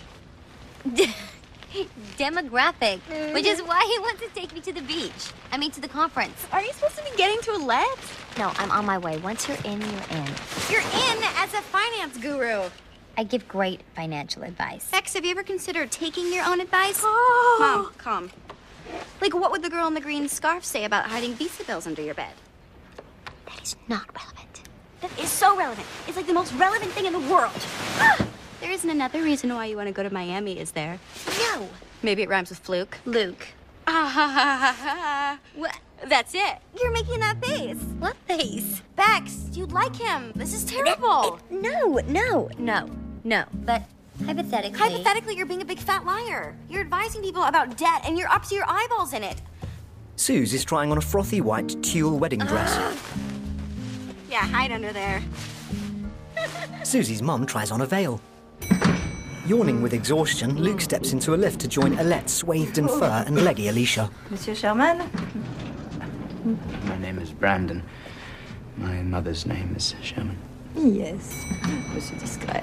Demographic, which is why he wants to take me to the beach. I mean, to the conference. Are you supposed to be getting to a let? No, I'm on my way. Once you're in, you're in. You're in as a finance guru. I give great financial advice. Bex, have you ever considered taking your own advice? Oh. Mom, calm. Like, what would the girl in the green scarf say about hiding Visa bills under your bed? That is not relevant. That is so relevant. It's like the most relevant thing in the world. Ah! There isn't another reason why you want to go to Miami, is there? No. Maybe it rhymes with fluke. Luke. Ah ha ha ha ha. What? That's it. You're making that face. What face? Bex, you'd like him. This is terrible. No, no, no, no. But hypothetically... Hypothetically, you're being a big fat liar. You're advising people about debt, and you're up to your eyeballs in it. Suze is trying on a frothy white tulle wedding dress. Yeah, hide under there. Susie's mum tries on a veil. Yawning with exhaustion, Luke steps into a lift to join Alette, swathed in fur, and leggy Alicia. Monsieur Sherman? My name is Brandon. My mother's name is Sherman. Yes. Monsieur Discret.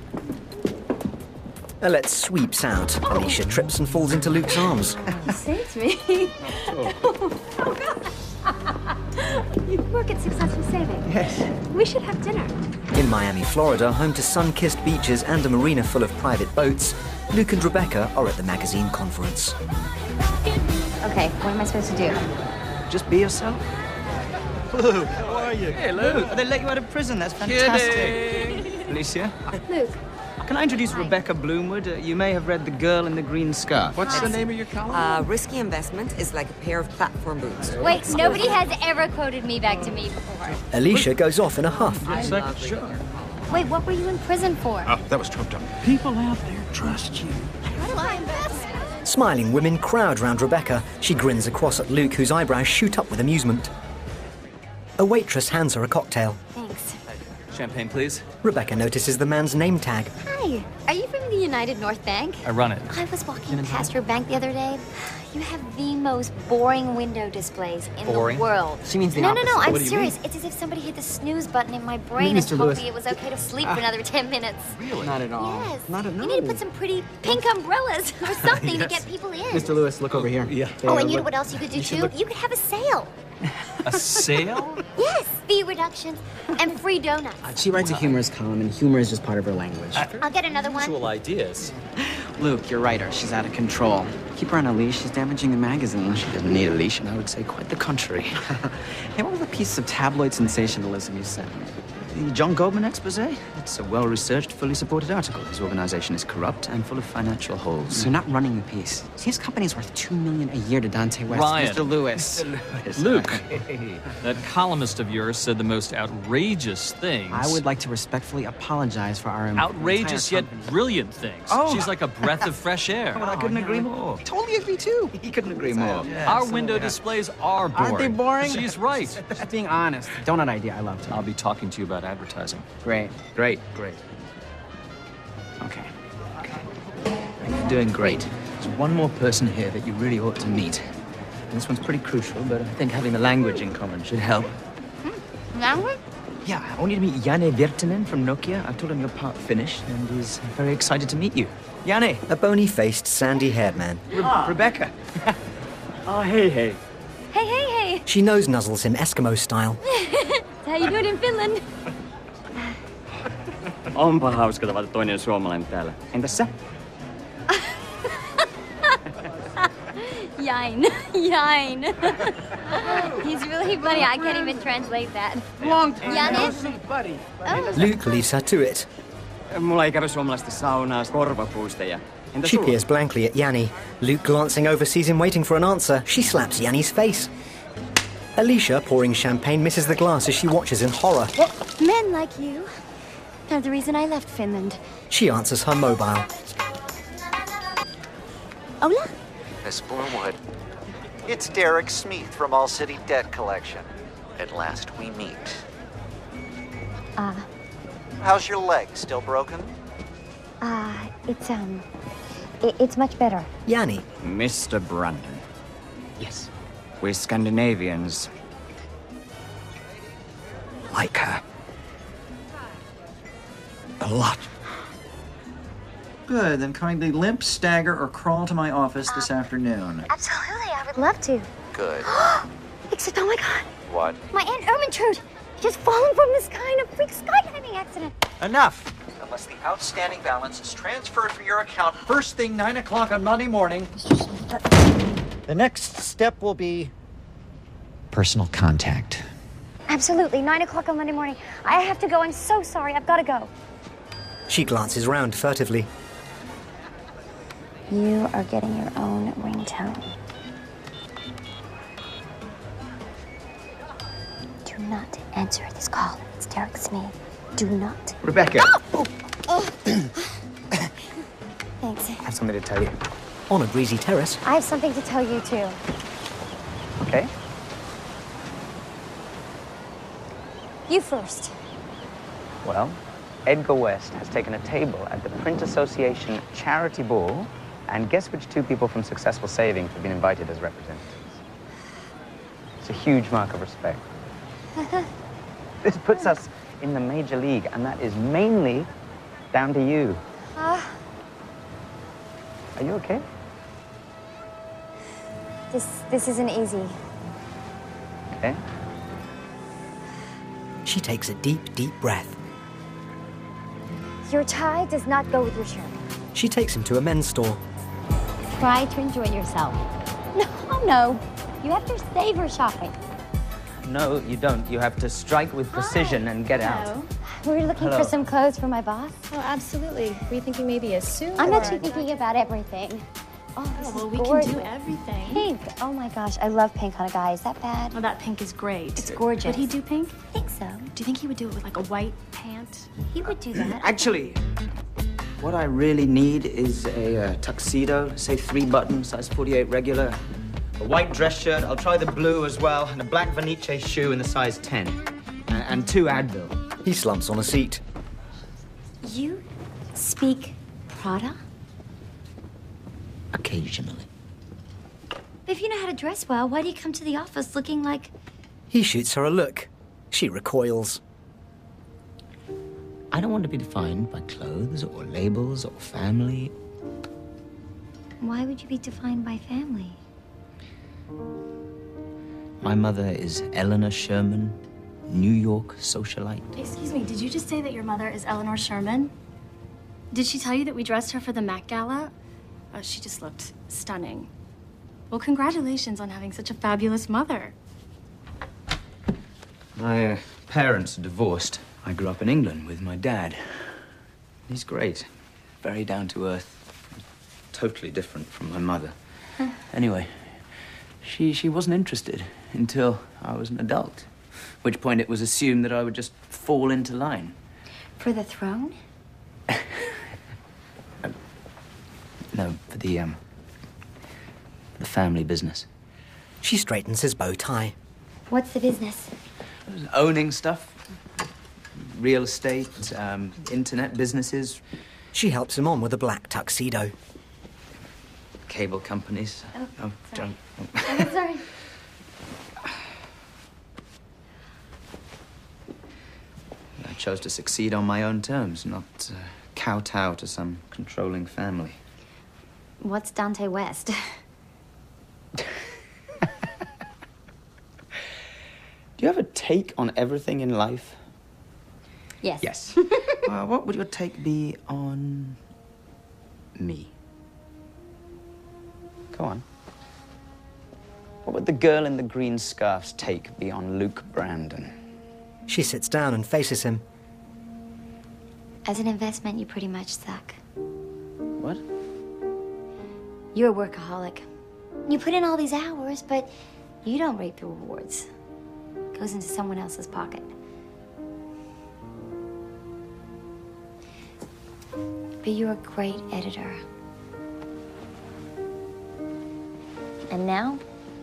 Alette sweeps out. Alicia trips and falls into Luke's arms. You saved me. Oh, gosh. You work at Successful Saving. Yes. We should have dinner. In Miami, Florida, home to sun-kissed beaches and a marina full of private boats, Luke and Rebecca are at the magazine conference. Okay, what am I supposed to do? Just be yourself. Luke, how are you? Hey, Luke. They let you out of prison. That's fantastic. Alicia. Luke. Can I introduce Hi. Rebecca Bloomwood? Uh, you may have read The Girl in the Green Scarf. What's the name of your column? Uh, risky investment is like a pair of platform boots. Wait, nobody has ever quoted me back to me before. Alicia goes off in a huff. Looks like a sure. Wait, what were you in prison for? Oh, that was trumped up. People out there trust you. How do I invest? Smiling women crowd round Rebecca. She grins across at Luke, whose eyebrows shoot up with amusement. A waitress hands her a cocktail. Thanks. Champagne, please. Rebecca notices the man's name tag. Hi. Are you from the United North Bank? I run it. I was walking past your bank the other day. You have the most boring window displays in Boring? the world. She means the no, opposite. No, no, I'm What do you serious. mean? It's as if somebody hit the snooze button in my brain and Mister told Lewis. me it was okay to sleep for another ten minutes. Really? Not at all. Yes. Not at You all. need to put some pretty pink umbrellas or something to get people in. Mister Lewis, look over here. Yeah. Oh, and you know what else you could do You should too? look- You could have a sale. A sale? Yes, fee reductions and free donuts. She writes a humorous column, and humor is just part of her language. I'll get another one. Usual ideas. Luke, your writer, she's out of control. Keep her on a leash, she's damaging the magazine. She doesn't need a leash, and I would say quite the contrary. Hey, what was the piece of tabloid sensationalism you sent me? The John Goldman expose? It's a well-researched, fully supported article. His organization is corrupt and full of financial holes. So you're not running the piece. See, his company's worth two million a year to Dante West. Ryan. Mister Lewis. Luke, that columnist of yours said the most outrageous things. I would like to respectfully apologize for our Outrageous entire yet company. brilliant things. Oh. She's like a breath of fresh air. Well, I couldn't agree more. Totally agree too. He couldn't agree more. Our window displays are boring. Aren't they boring? She's right. Just being honest. Donut idea, I loved it. I'll be talking to you about advertising. Great. Great, great. Okay. You're doing great. There's one more person here that you really ought to meet. And this one's pretty crucial, but I think having the language in common should help. Language? Yeah, I want you to meet Janne Virtanen from Nokia. I've told him you're part Finnish, and he's very excited to meet you. Janne! A bony-faced, sandy-haired man. Re- Rebecca! Oh, hey, hey. Hey, hey, hey. She nose nuzzles him Eskimo style. That's how you do it in Finland. Onpa hauska tavata toinen suomalainen täällä. Entäs sä? Yine. Yine. He's really funny. I can't even translate that. Long time Janne? no see, buddy. Luke leaves her to it. Mulla ei käy suomalaista saunaa, korvapuusteja. Entä She sulla? peers blankly at Yanni. Luke, glancing over, sees him waiting for an answer. She slaps Yanni's face. Alicia, pouring champagne, misses the glass as she watches in horror. Men like you are the reason I left Finland. She answers her mobile. Hola? Miss Bloomwood, it's Derek Smith from All City Debt Collection. At last we meet. Ah, How's your leg? Still broken? ah, it's, um, it, it's much better. Yanni. Mister Brandon. Yes. We Scandinavians like her. A lot. Good, then kindly limp, stagger, or crawl to my office this afternoon. Absolutely, I would love to. Good. Except, oh my god, What? my Aunt Ermintrude just fallen from the sky in a freak skydiving accident. Enough! Unless the outstanding balance is transferred from your account first thing nine o'clock on Monday morning. The next step will be personal contact. Absolutely, nine o'clock on Monday morning. I have to go. I'm so sorry. I've got to go. She glances round furtively. You are getting your own ringtone. Do not answer this call. It's Derek Smith. Do not. Rebecca! Oh! Oh. Thanks. I have something to tell you. On a breezy terrace. I have something to tell you, too. Okay? You first. Well, Edgar West has taken a table at the Print Association charity ball, and guess which two people from Successful Savings have been invited as representatives? It's a huge mark of respect. This puts us in the major league, and that is mainly down to you. Uh, Are you okay? this this isn't easy. Okay. She takes a deep, deep breath. Your tie does not go with your shirt. She takes him to a men's store. Try to enjoy yourself. No, no. You have to savor shopping. No, you don't. You have to strike with precision and get out. We're looking Hello. for some clothes for my boss. Oh, absolutely. Were you thinking maybe a suit? I'm or actually thinking about everything. Oh, this Oh, is well, we gorgeous. can do everything. Pink. Oh my gosh, I love pink on a guy. Is that bad? Oh, that pink is great. It's gorgeous. Would he do pink? I think so. Do you think he would do it with like a white pant? He would do that. Actually, what I really need is a uh, tuxedo, say three buttons, size forty-eight regular. A white dress shirt, I'll try the blue as well, and a black Vanice shoe in the size ten. And, and two Advil. He slumps on a seat. You speak Prada? Occasionally. If you know how to dress well, why do you come to the office looking like... He shoots her a look. She recoils. I don't want to be defined by clothes or labels or family. Why would you be defined by family? My mother is Eleanor Sherman, New York socialite. Excuse me, did you just say that your mother is Eleanor Sherman? Did she tell you that we dressed her for the Met Gala? Oh, she just looked stunning. Well, congratulations on having such a fabulous mother. My uh, parents are divorced. I grew up in England with my dad. He's great. Very down to earth. Totally different from my mother. Huh. Anyway, she, she wasn't interested until I was an adult. At which point it was assumed that I would just fall into line. For the throne? No, for the, um, the family business. She straightens his bow tie. What's the business? Owning stuff. Real estate, um, internet businesses. She helps him on with a black tuxedo. Cable companies. Oh, oh sorry. don't- I'm sorry. I chose to succeed on my own terms, not uh, kowtow to some controlling family. What's Dante West? Do you have a take on everything in life? Yes. Yes. uh, what would your take be on me? Go on. What would the girl in the green scarf's take be on Luke Brandon? She sits down and faces him. As an investment, you pretty much suck. What? You're a workaholic. You put in all these hours, but you don't reap the rewards. It goes into someone else's pocket. But you're a great editor. And now,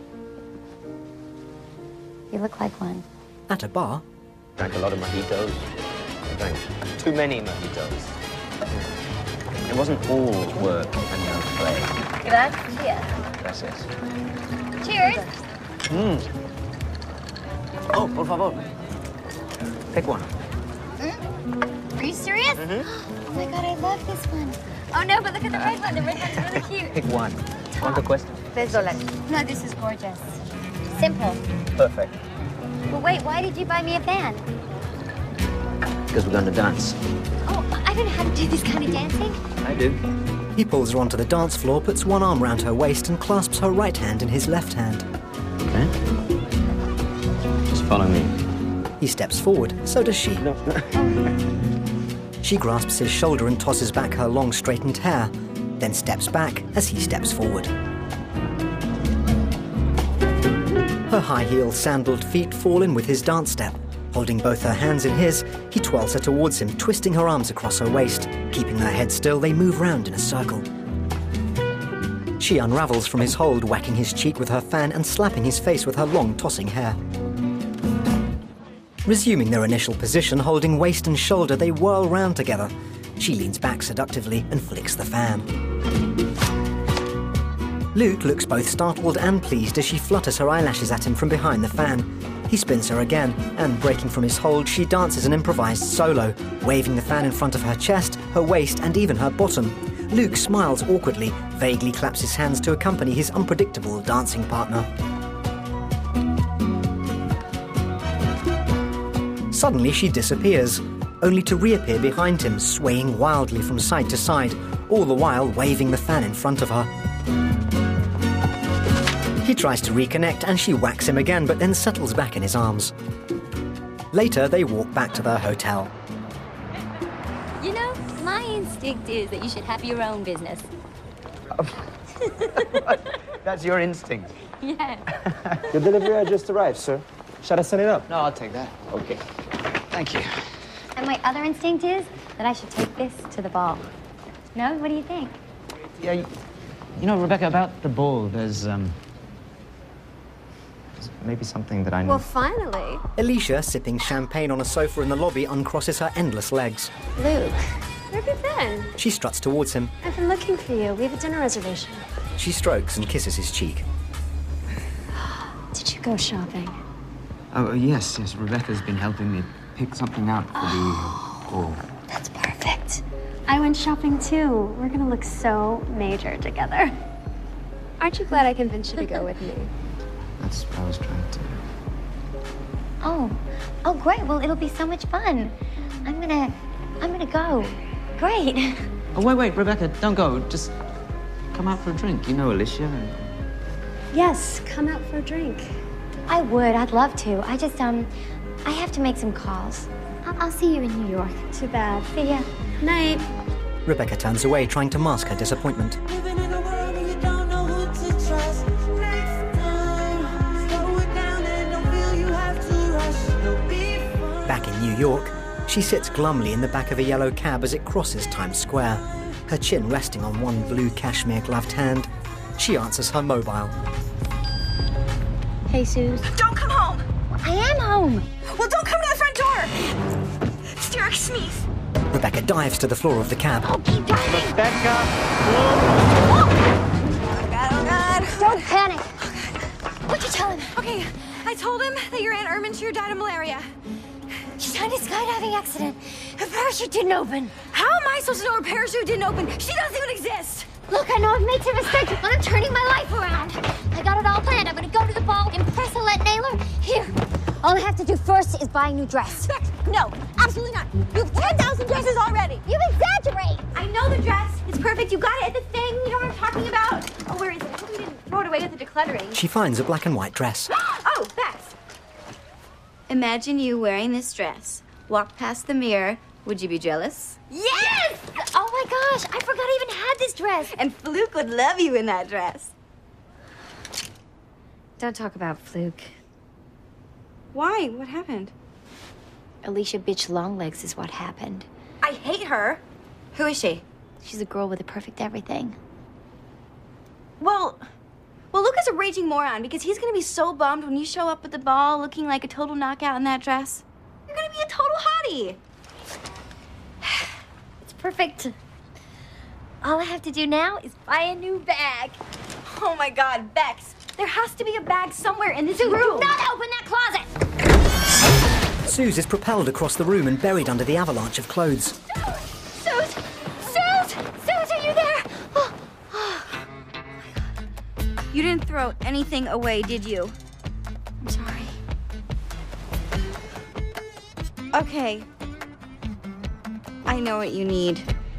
you look like one. At a bar, Drank a lot of mojitos. I drank too many mojitos. It wasn't all work and no play. Gracias. Gracias. Cheers. Mm. Oh, por favor. Pick one. Mm? Are you serious? Mm-hmm. Oh my god, I love this one. Oh no, but look at the red one. The red one's really cute. Pick one. ¿Cuánto cuesta? Tres dólares. No, this is gorgeous. Simple. Perfect. Well, wait, why did you buy me a fan? Because we're going to dance. Oh, I don't know how to do this kind of dancing. I do. he pulls her onto the dance floor, puts one arm round her waist and clasps her right hand in his left hand. Okay. Just follow me. He steps forward, so does she. No. She grasps his shoulder and tosses back her long straightened hair, then steps back as he steps forward. Her high-heeled, sandaled feet fall in with his dance step. Holding both her hands in his, he twirls her towards him, twisting her arms across her waist. Keeping her head still, they move round in a circle. She unravels from his hold, whacking his cheek with her fan and slapping his face with her long, tossing hair. Resuming their initial position, holding waist and shoulder, they whirl round together. She leans back seductively and flicks the fan. Luke looks both startled and pleased as she flutters her eyelashes at him from behind the fan. He spins her again, and breaking from his hold, she dances an improvised solo, waving the fan in front of her chest, her waist, and even her bottom. Luke smiles awkwardly, vaguely claps his hands to accompany his unpredictable dancing partner. Suddenly she disappears, only to reappear behind him, swaying wildly from side to side, all the while waving the fan in front of her. He tries to reconnect and she whacks him again, but then settles back in his arms. Later, they walk back to their hotel. You know, my instinct is that you should have your own business. That's your instinct. Yeah. Your delivery just arrived, sir. Shall I send it up? No, I'll take that. Okay. Thank you. And my other instinct is that I should take this to the ball. No? What do you think? Yeah, you, you know, Rebecca, about the ball, there's, um... there's maybe something that I know. Well, finally. Alicia, sipping champagne on a sofa in the lobby, uncrosses her endless legs. Luke, where have you been? She struts towards him. I've been looking for you. We have a dinner reservation. She strokes and kisses his cheek. Did you go shopping? Oh, yes, yes. Rebecca's been helping me pick something out for Oh. the ball. That's perfect. I went shopping too. We're gonna look so major together. Aren't you glad I convinced you to go with me? That's what I was trying to do. Oh, oh, great. Well, it'll be so much fun. I'm gonna, I'm gonna go. Great. Oh, wait, wait, Rebecca, don't go. Just come out for a drink. You know Alicia. Yes, come out for a drink. I would. I'd love to. I just, um, I have to make some calls. I'll, I'll see you in New York. Too bad. See ya. Night. Rebecca turns away, trying to mask her disappointment. Back in New York, she sits glumly in the back of a yellow cab as it crosses Times Square, her chin resting on one blue cashmere gloved hand. She answers her mobile. Hey, Suze. Don't come home! I am home. Well, don't come to the front door! It's Derek Smith. Rebecca dives to the floor of the cab. Oh, keep diving! Rebecca! Oh, God, oh, God. Don't panic. What'd you tell him? Okay, I told him that your Aunt Ermintrude died of malaria. She died in a skydiving accident. Her parachute didn't open. How am I supposed to know her parachute didn't open? She doesn't even exist. Look, I know I've made some mistakes, but I'm turning my life around. I got it all planned. I'm gonna go to the ball, impress Alette Naylor. Here. All I have to do first is buy a new dress. Bex, no, absolutely not. You have ten thousand dresses already. You exaggerate. I know the dress. It's perfect. You got it at the thing. You know what I'm talking about? Oh, where is it? I hope you didn't throw it away with the decluttering. She finds a black and white dress. Oh, Bex. Imagine you wearing this dress. Walk past the mirror. Would you be jealous? Yes! Oh my gosh, I forgot I even had this dress. And Fluke would love you in that dress. Don't talk about Fluke. Why? What happened? Alicia Bitch Longlegs is what happened. I hate her. Who is she? She's a girl with a perfect everything. Well, well, Luke is a raging moron because he's gonna be so bummed when you show up at the ball looking like a total knockout in that dress. You're gonna be a total hottie. It's perfect. All I have to do now is buy a new bag. Oh my God, Bex. There has to be a bag somewhere in this Dude, room. do not open that closet! Suze is propelled across the room and buried under the avalanche of clothes. Suze! Suze! Suze, are you there? Oh, oh. You didn't throw anything away, did you? I'm sorry. Okay. I know what you need.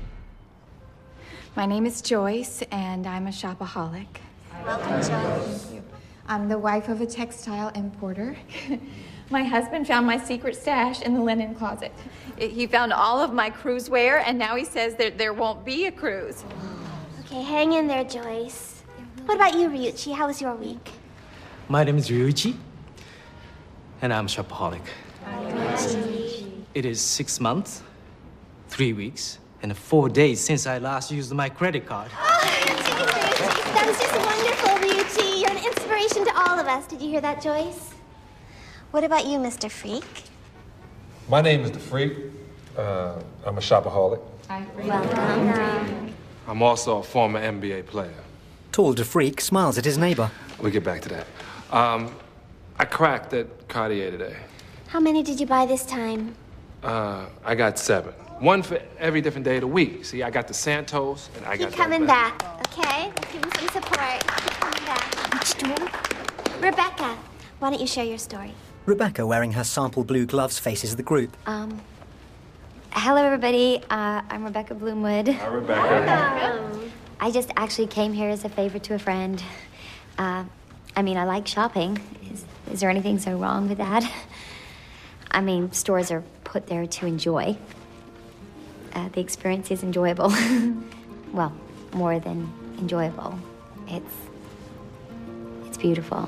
My name is Joyce, and I'm a shopaholic. Welcome, Joyce. I'm the wife of a textile importer. My husband found my secret stash in the linen closet. He found all of my cruise wear, and now he says that there won't be a cruise. Okay, hang in there, Joyce. What about you, Ryuichi? How was your week? My name is Ryuichi, and I'm a shopaholic. It is six months, three weeks, and four days since I last used my credit card. That was just wonderful, Ryuichi. You're an inspiration to all of us. Did you hear that, Joyce? What about you, Mister Freak? My name is The Freak. Uh, I'm a shopaholic. Welcome. I'm also a former N B A player. Tall De Freak smiles at his neighbor. We'll get back to that. Um, I cracked at Cartier today. How many did you buy this time? Uh, I got seven. One for every different day of the week. See, I got the Santos, and I Keep got coming that back, okay? Let's give him some support. Keep coming back. Which door? Rebecca, why don't you share your story? Rebecca, wearing her sample blue gloves, faces the group. Um, hello, everybody. Uh, I'm Rebecca Bloomwood. Hi, Rebecca. Welcome. I just actually came here as a favor to a friend. Uh, I mean, I like shopping. Is, is there anything so wrong with that? I mean, stores are put there to enjoy. Uh, the experience is enjoyable. Well, more than enjoyable. It's, it's beautiful.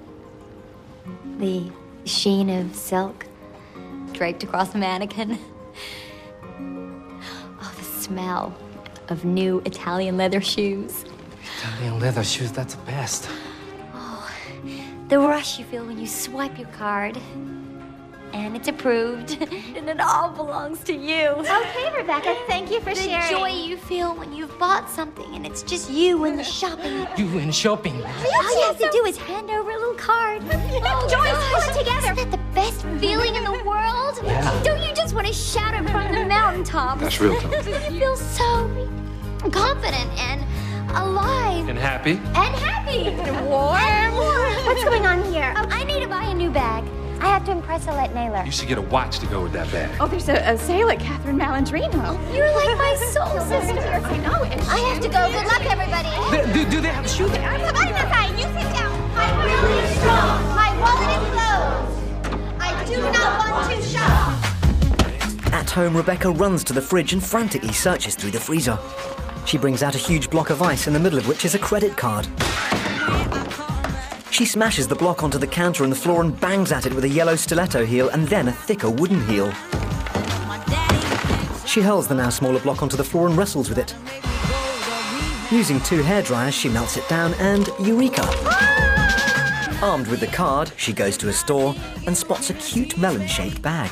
The sheen of silk draped across a mannequin. Oh, the smell of new Italian leather shoes. Italian leather shoes, that's the best. Oh, the rush you feel when you swipe your card. and it's approved, and it all belongs to you. Okay, Rebecca, thank you for the sharing. The joy you feel when you've bought something and it's just you and the shopping. You and shopping. All you have to do is hand over a little card. Oh, Joyce, pull it together. Isn't that the best feeling in the world? Yeah. Don't you just want to shout it from the mountaintops? That's real tough. You feel so confident and alive. And happy. And happy. And warm. And warm. What's going on here? Um, I need to buy a new bag. I have to impress Alette Naylor. You should get a watch to go with that bag. Oh, there's a, a sale at Catherine Malandrino. You're like my soul sister. I know it. I have to go. Good luck, everybody. Do, do they have shoes? Anna, you sit down. My will is strong. My wallet is closed. I do not want to shop. At home, Rebecca runs to the fridge and frantically searches through the freezer. She brings out a huge block of ice, in the middle of which is a credit card. She smashes the block onto the counter on the floor and bangs at it with a yellow stiletto heel and then a thicker wooden heel. She hurls the now smaller block onto the floor and wrestles with it. Using two hairdryers, she melts it down and eureka! Armed with the card, she goes to a store and spots a cute melon-shaped bag.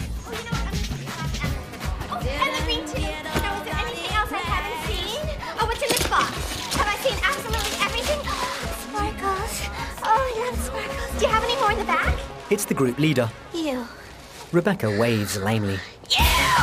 Do you have any more in the back? It's the group leader. You. Rebecca waves lamely. You!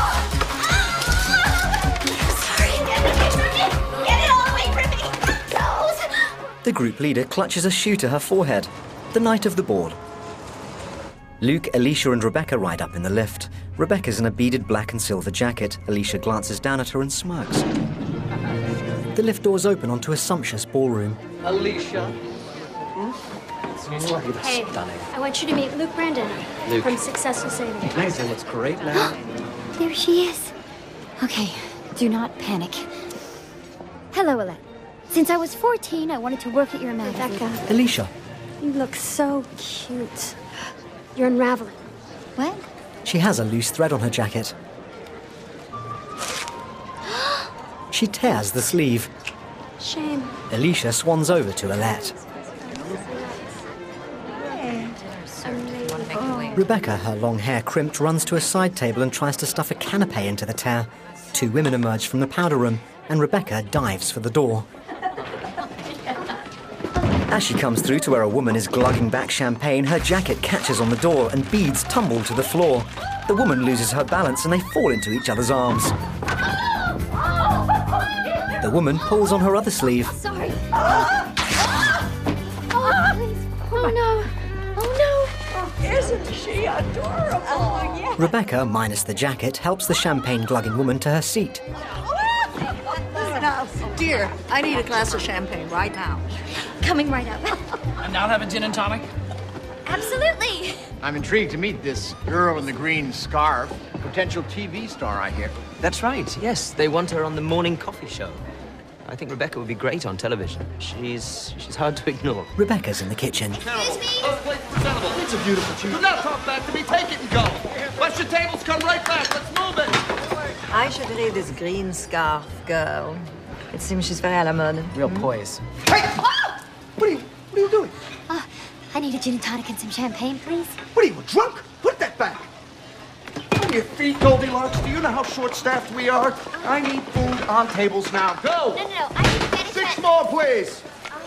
Sorry. Get it all away from me. Those. The group leader clutches a shoe to her forehead. The night of the ball. Luke, Alicia and Rebecca ride up in the lift. Rebecca's in a beaded black and silver jacket. Alicia glances down at her and smirks. The lift doors open onto a sumptuous ballroom. Alicia. Hey, I want you to meet Luke Brandon Luke. from Successful Saving. Nice, it looks great now. There she is. Okay, do not panic. Hello, Alette. Since I was fourteen, I wanted to work at your magazine. Rebecca. Alicia. You look so cute. You're unraveling. What? She has a loose thread on her jacket. She tears the sleeve. Shame. Alicia swans over to Alette. Rebecca, her long hair crimped, runs to a side table and tries to stuff a canapé into the tear. Two women emerge from the powder room, and Rebecca dives for the door. As she comes through to where a woman is glugging back champagne, her jacket catches on the door and beads tumble to the floor. The woman loses her balance and they fall into each other's arms. The woman pulls on her other sleeve. Sorry. Oh, please. Oh, no. Oh, no. Isn't she adorable? Oh, yeah. Rebecca, minus the jacket, helps the champagne-glugging woman to her seat. Now, dear, I need a glass of champagne right now. Coming right up. And now have a gin and tonic? Absolutely. I'm intrigued to meet this girl in the green scarf. Potential T V star, I hear. That's right, yes. They want her on the morning coffee show. I think Rebecca would be great on television. She's she's hard to ignore. Rebecca's in the kitchen. Excuse me? It's a beautiful tune. Do not talk back to me. Take it and go. Watch your tables come right back. Let's move it. I should leave this green scarf girl. It seems she's very à la mode. Real poise. Hey! Ah! What are you, what are you doing? Uh, I need a gin and tonic and some champagne, please. What are you, drunk? Put that back. On your feet, Goldilocks. Do you know how short-staffed we are? I need food on tables now. Go! No, no, no. I need to finish Six it. more, please.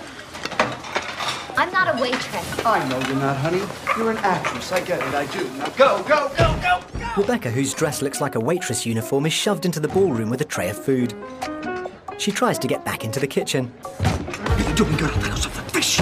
I'm not a waitress. I know you're not, honey. You're an actress. I get it. I do. Now go, go, go, go, go! Rebecca, whose dress looks like a waitress uniform, is shoved into the ballroom with a tray of food. She tries to get back into the kitchen. What are you doing, girl? Let us off the fish.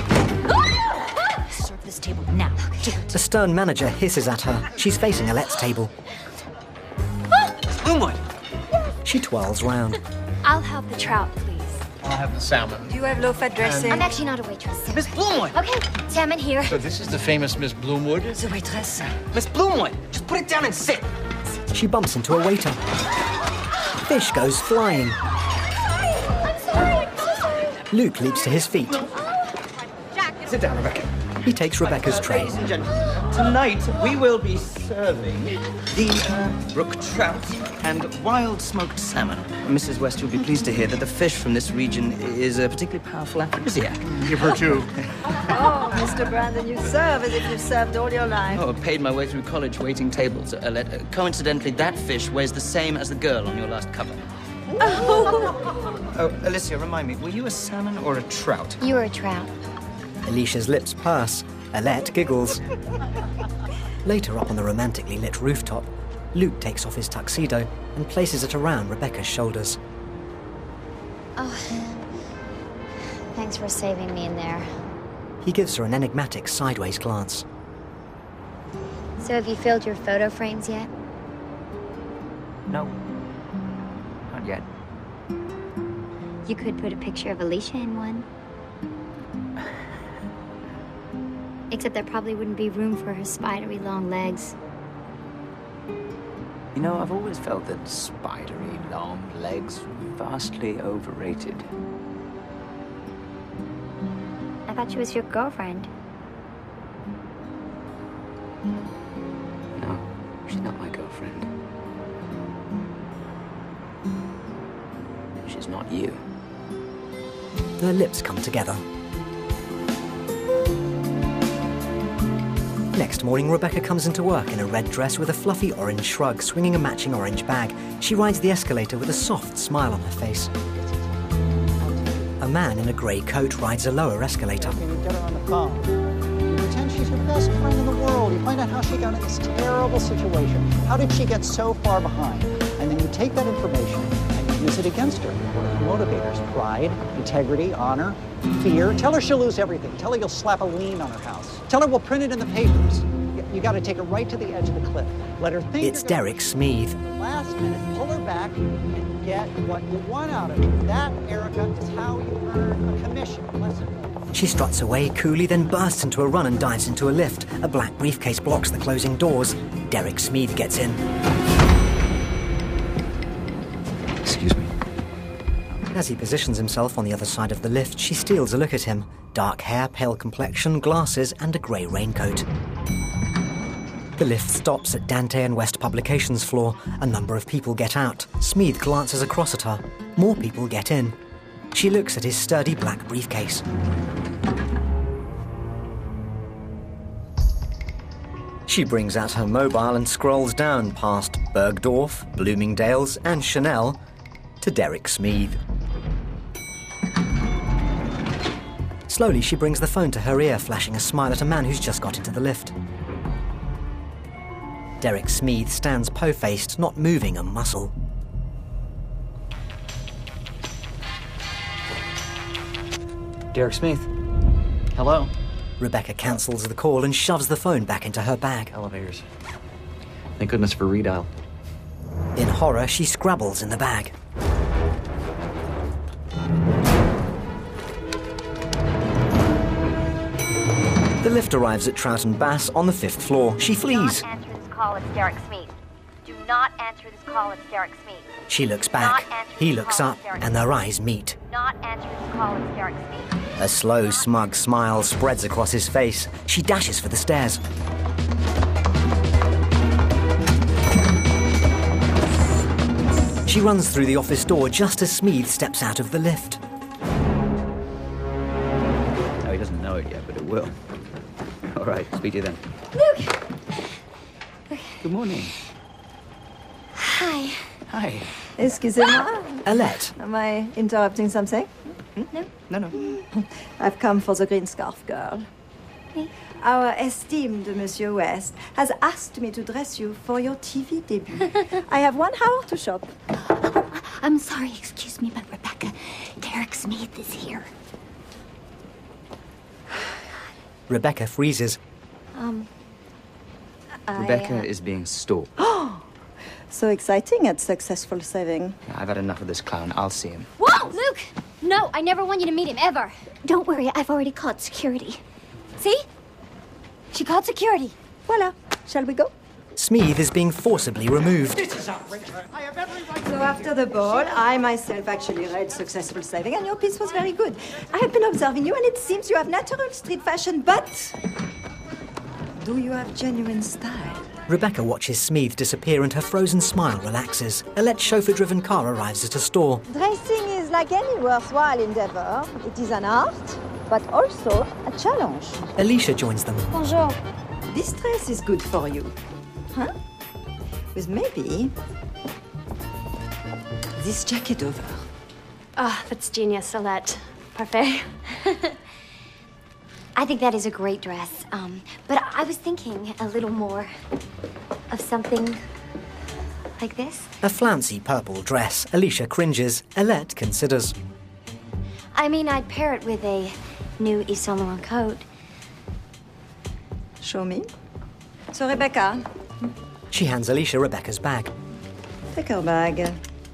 Serve this table now. The stern manager hisses at her. She's facing Alette's table. Bloomwood. She twirls round. I'll have the trout, please. I'll have the salmon. Do you have low-fat dressing? I'm actually not a waitress. Miss Bloomwood. Okay, salmon here. So this is the famous Miss Bloomwood? The waitress. Miss Bloomwood. Just put it down and sit. She bumps into a waiter. Fish goes flying. I'm sorry. I'm so sorry. Luke leaps to his feet. Sit down, Rebecca. He takes Rebecca's tray. Ladies and gentlemen, tonight we will be serving the uh, brook trout and wild smoked salmon. Missus West, you'll be pleased to hear that the fish from this region is a particularly powerful aphrodisiac. Give her two. Oh. Mister Brandon, you serve as if you've served all your life. Oh, I paid my way through college waiting tables. Uh, let, uh, coincidentally, that fish weighs the same as the girl on your last cover. Oh. Oh, Alicia, remind me, were you a salmon or a trout? You were a trout. Alicia's lips purse. Alette giggles. Later, up on the romantically lit rooftop, Luke takes off his tuxedo and places it around Rebecca's shoulders. Oh, thanks for saving me in there. He gives her an enigmatic sideways glance. So have you filled your photo frames yet? No. Not yet. You could put a picture of Alicia in one. Except there probably wouldn't be room for her spidery long legs. You know, I've always felt that spidery long legs were vastly overrated. I thought she was your girlfriend. No, she's not my girlfriend. She's not you. Their lips come together. Next morning, Rebecca comes into work in a red dress with a fluffy orange shrug, swinging a matching orange bag. She rides the escalator with a soft smile on her face. A man in a grey coat rides a lower escalator. You get her on the phone. You pretend she's your best friend in the world. You find out how she got in this terrible situation. How did she get so far behind? And then you take that information and you use it against her. What are the motivators? Pride, integrity, honor, fear. Tell her she'll lose everything. Tell her you'll slap a lien on her house. Tell her we'll print it in the papers. You, you got to take her right to the edge of the cliff. Let her think. It's Derek Smeeth. Last minute, pull her back and get what you want out of her. That, Erica, is how you earn a commission. Listen. She struts away coolly, then bursts into a run and dives into a lift. A black briefcase blocks the closing doors. Derek Smeeth gets in. Excuse me. As he positions himself on the other side of the lift, she steals a look at him. Dark hair, pale complexion, glasses, and a grey raincoat. The lift stops at Dante and West Publications floor. A number of people get out. Smeeth glances across at her. More people get in. She looks at his sturdy black briefcase. She brings out her mobile and scrolls down past Bergdorf, Bloomingdale's, and Chanel to Derek Smeeth. Slowly, she brings the phone to her ear, flashing a smile at a man who's just got into the lift. Derek Smeeth stands po-faced, not moving a muscle. Derek Smeeth. Hello. Rebecca cancels the call and shoves the phone back into her bag. Elevators. Thank goodness for redial. In horror, she scrabbles in the bag. The lift arrives at Trout and Bass on the fifth floor. She flees. Do not answer this call, it's Derek Smeeth. Do not answer this call, it's Derek Smeeth. She looks back. He looks up, and their eyes meet. Do not answer this call, it's Derek Smeeth. A slow, smug smile spreads across his face. She dashes for the stairs. She runs through the office door just as Smeeth steps out of the lift. No, he doesn't know it yet, but it will. All right, speak to you then. Luke! Good morning. Hi. Hi. Excusez-moi. Alette. Am I interrupting something? No. No, no. I've come for the green scarf girl. Me? Our esteemed Monsieur West has asked me to dress you for your T V debut. I have one hour to shop. I'm sorry, excuse me, but Rebecca, Derek Smeeth is here. Rebecca freezes. Um, I, Rebecca uh, is being stalked. Oh, so exciting at successful saving. I've had enough of this clown. I'll see him. Whoa, Luke! No, I never want you to meet him, ever. Don't worry, I've already called security. See? She called security. Voila. Shall we go? Smeeth is being forcibly removed. This is outrageous. I have every right. So after the ball, I myself actually read Successful Saving, and your piece was very good. I have been observing you, and it seems you have natural street fashion, but do you have genuine style? Rebecca watches Smeeth disappear and her frozen smile relaxes. Alette's chauffeur-driven car arrives at a store. Dressing is like any worthwhile endeavor. It is an art, but also a challenge. Alicia joins them. Bonjour. This dress is good for you. Huh? With maybe this jacket over. Oh, that's genius, Alette. Parfait. I think that is a great dress. Um, but I was thinking a little more of something like this. A flouncy purple dress. Alicia cringes. Alette considers. I mean, I'd pair it with a new Yves Saint Laurent coat. Show me. So, Rebecca. She hands Alicia Rebecca's bag. Take her bag.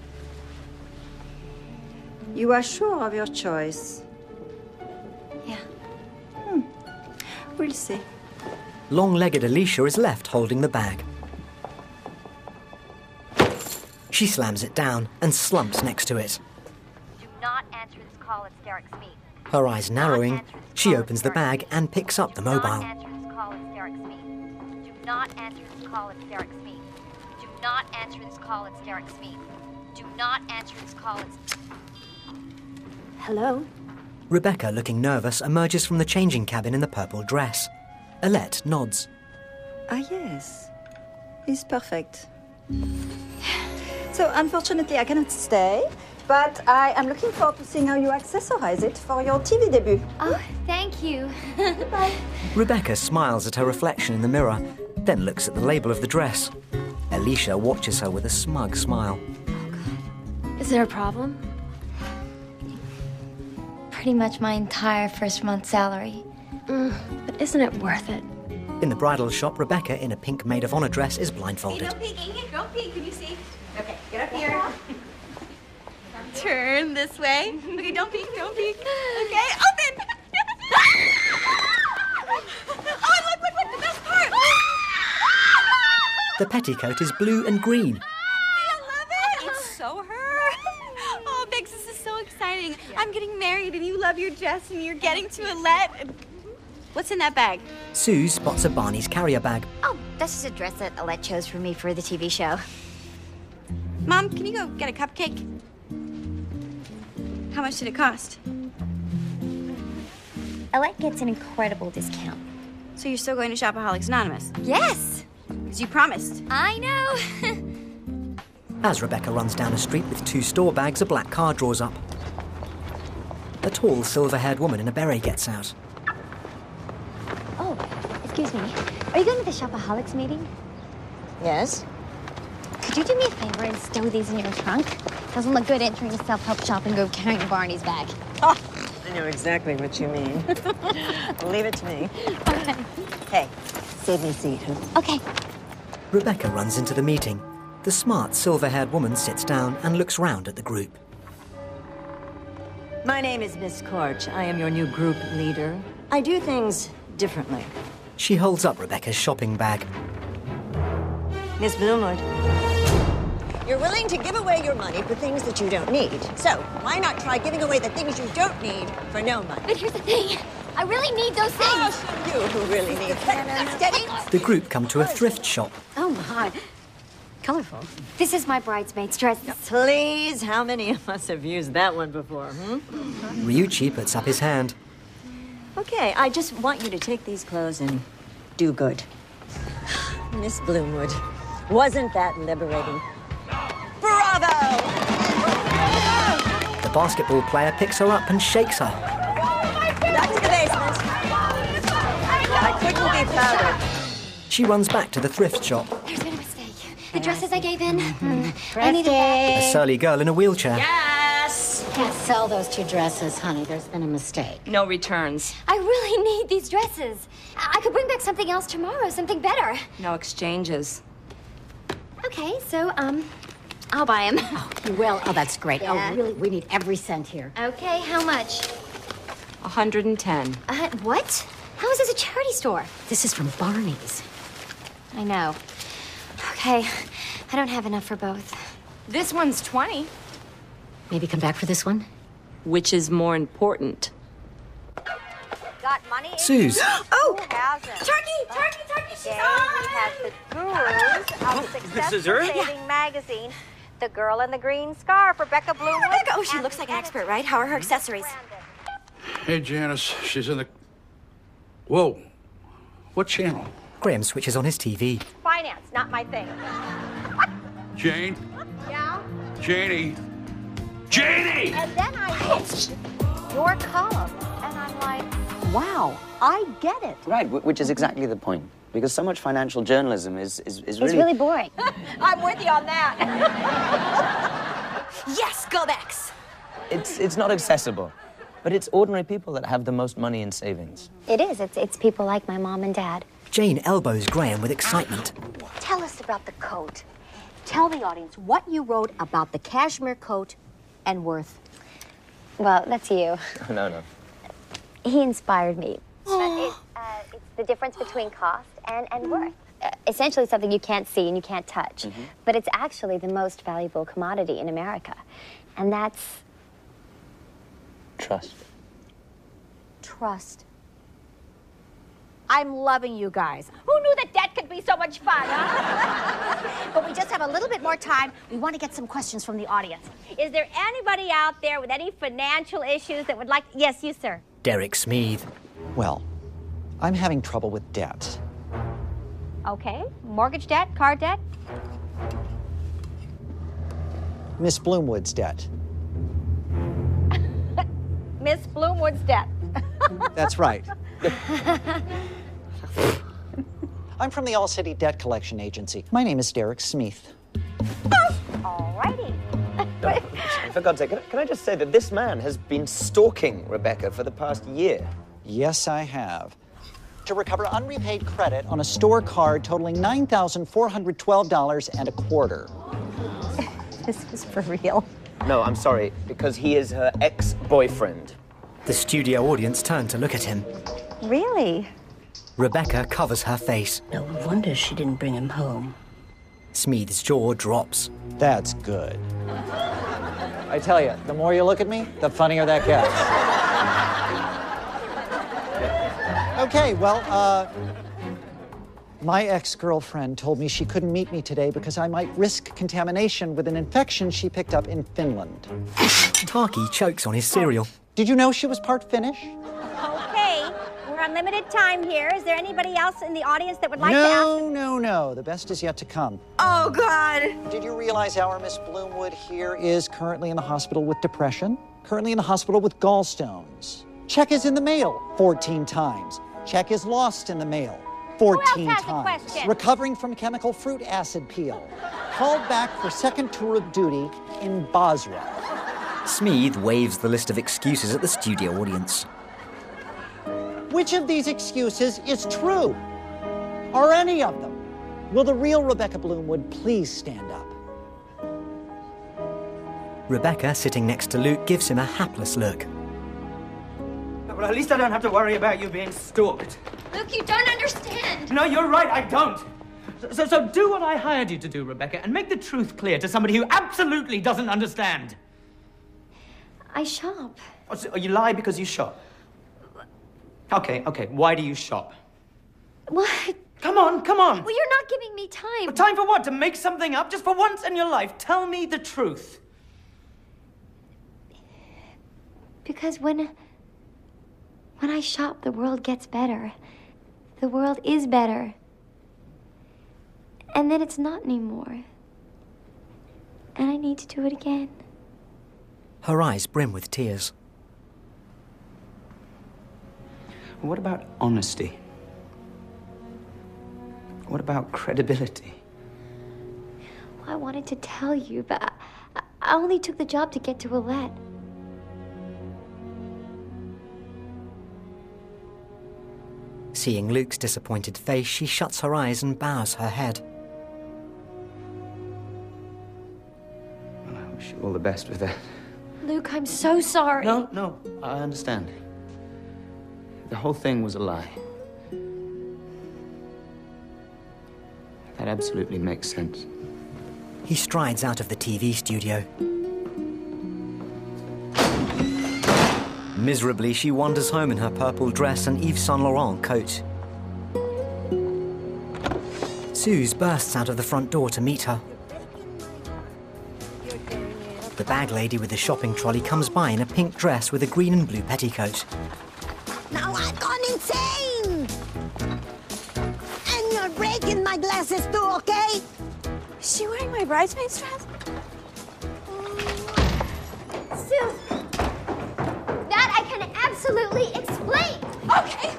You are sure of your choice? Yeah. Hmm. We'll see. Long-legged Alicia is left holding the bag. She slams it down and slumps next to it. Do not answer this call, it's Derek Smith. Her eyes narrowing, she opens the bag and picks up the mobile. Do not answer this call, it's Derek Smith. Do not answer this call, it's Derek Smith. Do not answer this call, it's Derek Smith. Do not answer this call, it's... Hello? Rebecca, looking nervous, emerges from the changing cabin in the purple dress. Alette nods. Ah, yes. He's perfect. So, unfortunately, I cannot stay, but I am looking forward to seeing how you accessorize it for your T V debut. Oh, thank you. Bye. Rebecca smiles at her reflection in the mirror, then looks at the label of the dress. Alicia watches her with a smug smile. Is there a problem? Pretty much my entire first month's salary. Mm, but isn't it worth it? In the bridal shop, Rebecca, in a pink maid of honor dress, is blindfolded. Hey, no peeking. Don't peek. Can you see? Okay, get up here. Turn this way. Okay, don't peek. Don't peek. Okay, open. Oh, and look, look, look, the best part. The petticoat is blue and green. I love it. It's so her. Oh, Biggs, this is so exciting. I'm getting married, and you love your dress, and you're getting to Alette. What's in that bag? Sue spots a Barney's carrier bag. Oh, that's just a dress that Alette chose for me for the T V show. Mom, can you go get a cupcake? How much did it cost? Alette gets an incredible discount. So you're still going to Shopaholics Anonymous? Yes! Because you promised. I know. As Rebecca runs down a street with two store bags, a black car draws up. A tall, silver-haired woman in a beret gets out. Oh, excuse me. Are you going to the Shopaholics meeting? Yes. Could you do me a favor and stow these in your trunk? Doesn't look good entering a self-help shop and go carrying Barney's bag. Oh, I know exactly what you mean. Leave it to me. Okay. Hey, save me a seat. Okay. Rebecca runs into the meeting. The smart, silver-haired woman sits down and looks round at the group. My name is Miss Korch. I am your new group leader. I do things differently. She holds up Rebecca's shopping bag. Miss Bloomwood. You're willing to give away your money for things that you don't need. So, why not try giving away the things you don't need for no money? But here's the thing. I really need those things. Oh, you who really need them. Steady. The group come to a thrift shop. Oh, my. Colorful. This is my bridesmaid's dress. Please, how many of us have used that one before, hmm? Ryuichi puts up his hand. Okay, I just want you to take these clothes and do good. Miss Bloomwood, wasn't that liberating? Bravo! The basketball player picks her up and shakes her. Back to the basement. I couldn't be prouder. She runs back to the thrift shop. There's been a mistake. The dresses I gave in, mm, I need it back. A surly girl in a wheelchair. Yes! Can't sell those two dresses, honey. There's been a mistake. No returns. I really need these dresses. I I could bring back something else tomorrow, something better. No exchanges. Okay, so, um, I'll buy them. Oh, you will? Oh, that's great. Yeah. Oh, really? We need every cent here. Okay, how much? one hundred ten. Uh, what? How is this a charity store? This is from Barney's. I know. Okay, I don't have enough for both. This one's twenty. Maybe come back for this one? Which is more important? Got money? Suze. Oh! Who hasn't? Turkey! Turkey! Turkey! She's Today on! we have the gurus of Successful is her? Saving magazine. The girl in the green scarf, Rebecca Bloomwood. Rebecca! Oh, she looks like an expert, right? How are her accessories? Hey, Janice. She's in the... Whoa. What channel? Graham switches on his T V. Finance, not my thing. Jane? Yeah? Janie? Janie! And then I hit your column, and I'm like, wow, I get it. Right, wh- which is exactly the point. Because so much financial journalism is, is, is really... It's really boring. I'm with you on that. Yes, go Bex! It's, it's not accessible. But it's ordinary people that have the most money in savings. It is. It's, it's people like my mom and dad. Jane elbows Graham with excitement. Tell us about the coat. Tell the audience what you wrote about the cashmere coat and Worth. Well, that's you. No, no. He inspired me. But it, uh, it's the difference between cost and, and worth. Uh, essentially something you can't see and you can't touch. Mm-hmm. But it's actually the most valuable commodity in America. And that's... Trust. Trust. I'm loving you guys. Who knew that debt could be so much fun, huh? But we just have a little bit more time. We want to get some questions from the audience. Is there anybody out there with any financial issues that would like... Yes, you, sir. Derek Smeeth. Well, I'm having trouble with debt. Okay. Mortgage debt, car debt? Miss Bloomwood's debt. Miss Bloomwood's debt. That's right. I'm from the All City Debt Collection Agency. My name is Derek Smeeth. All righty. For God's sake, can I, can I just say that this man has been stalking Rebecca for the past year? Yes, I have. To recover unrepaid credit on a store card totaling nine thousand four hundred twelve dollars and a quarter. This is for real. No, I'm sorry, because he is her ex-boyfriend. The studio audience turn to look at him. Really? Rebecca covers her face. No wonder she didn't bring him home. Smeeth's jaw drops. That's good. I tell you, the more you look at me, the funnier that gets. Okay, well, uh, my ex-girlfriend told me she couldn't meet me today because I might risk contamination with an infection she picked up in Finland. Tarky chokes on his cereal. Did you know she was part Finnish? Okay, we're on limited time here. Is there anybody else in the audience that would like no, to ask? No, no, no. The best is yet to come. Oh, God. Did you realize our Miss Bloomwood here is currently in the hospital with depression? Currently in the hospital with gallstones. Check is in the mail fourteen times. Check is lost in the mail fourteen Who else has a times. question? Recovering from chemical fruit acid peel. Called back for second tour of duty in Basra. Smeeth waves the list of excuses at the studio audience. Which of these excuses is true? Are any of them? Will the real Rebecca Bloomwood please stand up? Rebecca, sitting next to Luke, gives him a hapless look. Well, at least I don't have to worry about you being stalked. Luke, you don't understand. No, you're right, I don't. So, so, so do what I hired you to do, Rebecca, and make the truth clear to somebody who absolutely doesn't understand. I shop. Oh, so you lie because you shop? Okay, okay, why do you shop? What? Come on, come on. Well, you're not giving me time. Well, time for what? To make something up? Just for once in your life, tell me the truth. Because when... When I shop, the world gets better. The world is better. And then it's not anymore. And I need to do it again. Her eyes brim with tears. What about honesty? What about credibility? Well, I wanted to tell you, but I, I only took the job to get to Willette. Seeing Luke's disappointed face, she shuts her eyes and bows her head. Well, I wish you all the best with that. Luke, I'm so sorry. No, no, I understand. The whole thing was a lie. That absolutely makes sense. He strides out of the T V studio. Miserably, she wanders home in her purple dress and Yves Saint Laurent coat. Suze bursts out of the front door to meet her. The bag lady with the shopping trolley comes by in a pink dress with a green and blue petticoat. Now I've gone insane! And you're breaking my glasses too, okay? Is she wearing my bridesmaid's dress? Suze, that I can absolutely explain. Okay.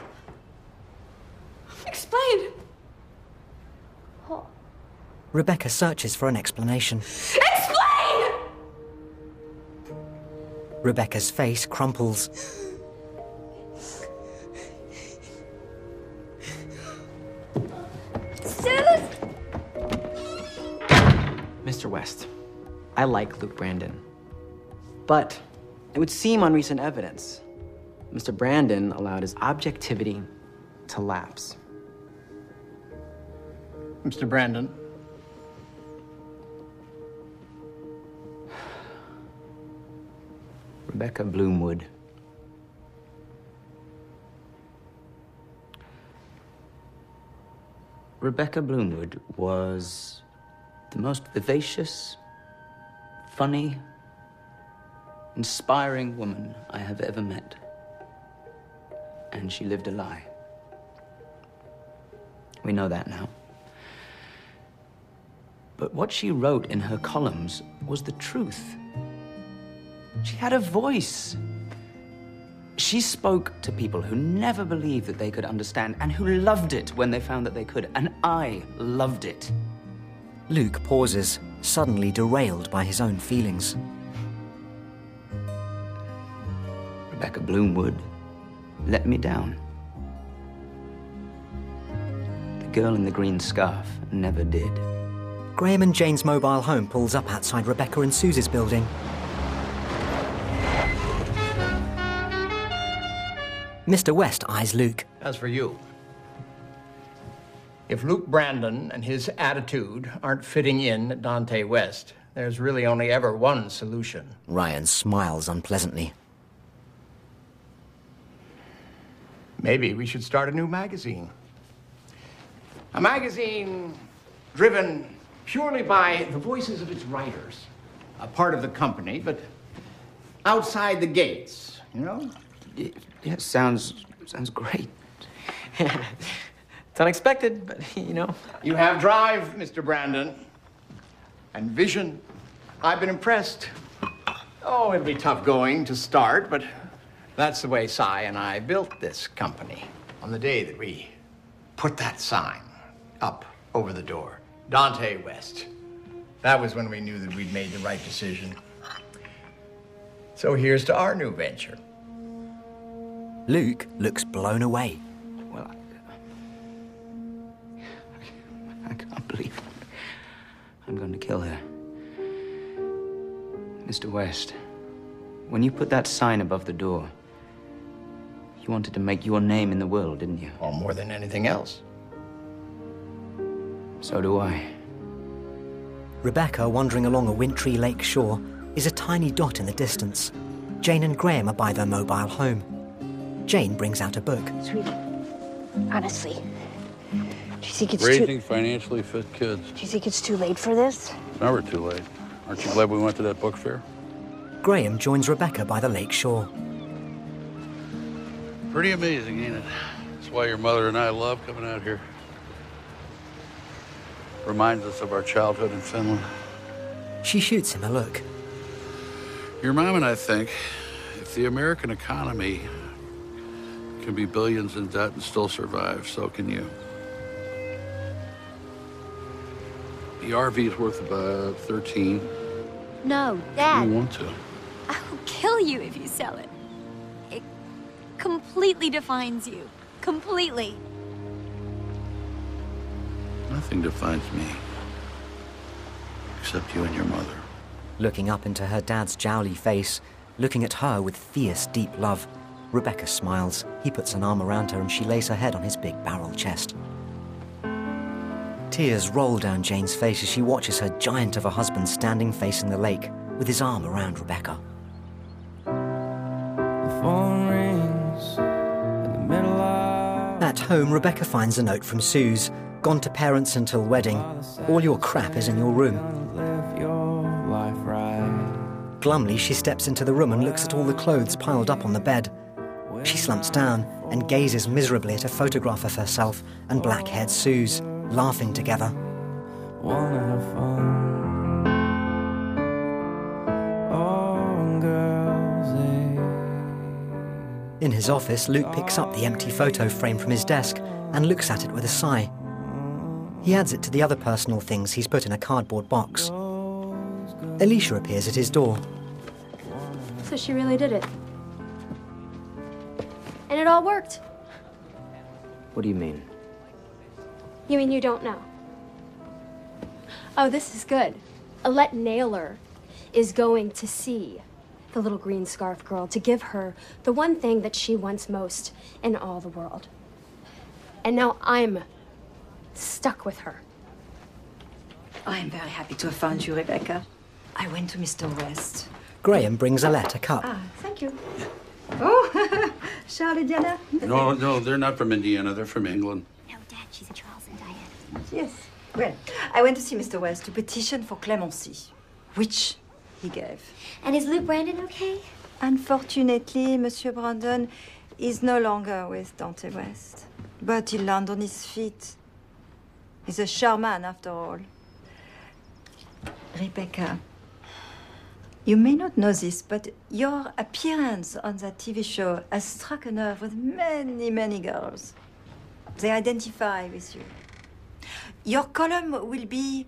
Explain. Rebecca searches for an explanation. Explain! Rebecca's face crumples. Suze! Mister West, I like Luke Brandon. But it would seem on recent evidence, Mister Brandon allowed his objectivity to lapse. Mister Brandon. Rebecca Bloomwood. Rebecca Bloomwood was the most vivacious, funny, inspiring woman I have ever met. And she lived a lie. We know that now. But what she wrote in her columns was the truth. She had a voice. She spoke to people who never believed that they could understand and who loved it when they found that they could. And I loved it. Luke pauses, suddenly derailed by his own feelings. Rebecca Bloomwood let me down. The girl in the green scarf never did. Graham and Jane's mobile home pulls up outside Rebecca and Suze's building. Mister West eyes Luke. As for you, if Luke Brandon and his attitude aren't fitting in at Dante West, there's really only ever one solution. Ryan smiles unpleasantly. Maybe we should start a new magazine. A magazine driven purely by the voices of its writers. A part of the company, but outside the gates, you know? Yeah, sounds sounds great. It's unexpected, but, you know. You have drive, Mister Brandon, and vision. I've been impressed. Oh, it'll be tough going to start, but that's the way Cy and I built this company. On the day that we put that sign up over the door, Dante West, that was when we knew that we'd made the right decision. So here's to our new venture. Luke looks blown away. Well, I, I can't believe it. I'm going to kill her. Mister West, when you put that sign above the door, you wanted to make your name in the world, didn't you? Or more than anything else. So do I. Rebecca, wandering along a wintry lake shore, is a tiny dot in the distance. Jane and Graham are by their mobile home. Jane brings out a book. Sweetie, honestly, do you think it's Raising too... Financially Fit Kids. Do you think it's too late for this? It's never too late. Aren't you glad we went to that book fair? Graham joins Rebecca by the lake shore. Pretty amazing, ain't it? That's why your mother and I love coming out here. Reminds us of our childhood in Finland. She shoots him a look. Your mom and I think if the American economy can be billions in debt and still survive, so can you. The R V's worth about thirteen. No, I Dad. don't want to. I will kill you if you sell it. It completely defines you. Completely. Nothing defines me. Except you and your mother. Looking up into her dad's jowly face, looking at her with fierce, deep love, Rebecca smiles. He puts an arm around her and she lays her head on his big barrel chest. Tears roll down Jane's face as she watches her giant of a husband standing facing the lake with his arm around Rebecca. The phone rings in the middle of... At home, Rebecca finds a note from Suze. Gone to parents until wedding. All your crap is in your room. Live your life right. Glumly, she steps into the room and looks at all the clothes piled up on the bed. She slumps down and gazes miserably at a photograph of herself and black-haired Suze, laughing together. Wanna have fun. Oh, girls, eh. In his office, Luke picks up the empty photo frame from his desk and looks at it with a sigh. He adds it to the other personal things he's put in a cardboard box. Alicia appears at his door. So she really did it. And it all worked. What do you mean? You mean you don't know? Oh, this is good. Alette Naylor is going to see the little green scarf girl to give her the one thing that she wants most in all the world. And now I'm stuck with her. I'm very happy to have found you, Rebecca. I went to Mister West. Graham brings Alette a cup. Ah, thank you. Oh, Charles and Diana? No, no, they're not from Indiana. They're from England. No, Dad, she's a Charles and Diana. Yes. Well, I went to see Mister West to petition for clemency, which he gave. And is Luke Brandon okay? Unfortunately, Monsieur Brandon is no longer with Dante West. But he'll land on his feet. He's a Sherman, after all. Rebecca, you may not know this, but your appearance on that T V show has struck a nerve with many, many girls. They identify with you. Your column will be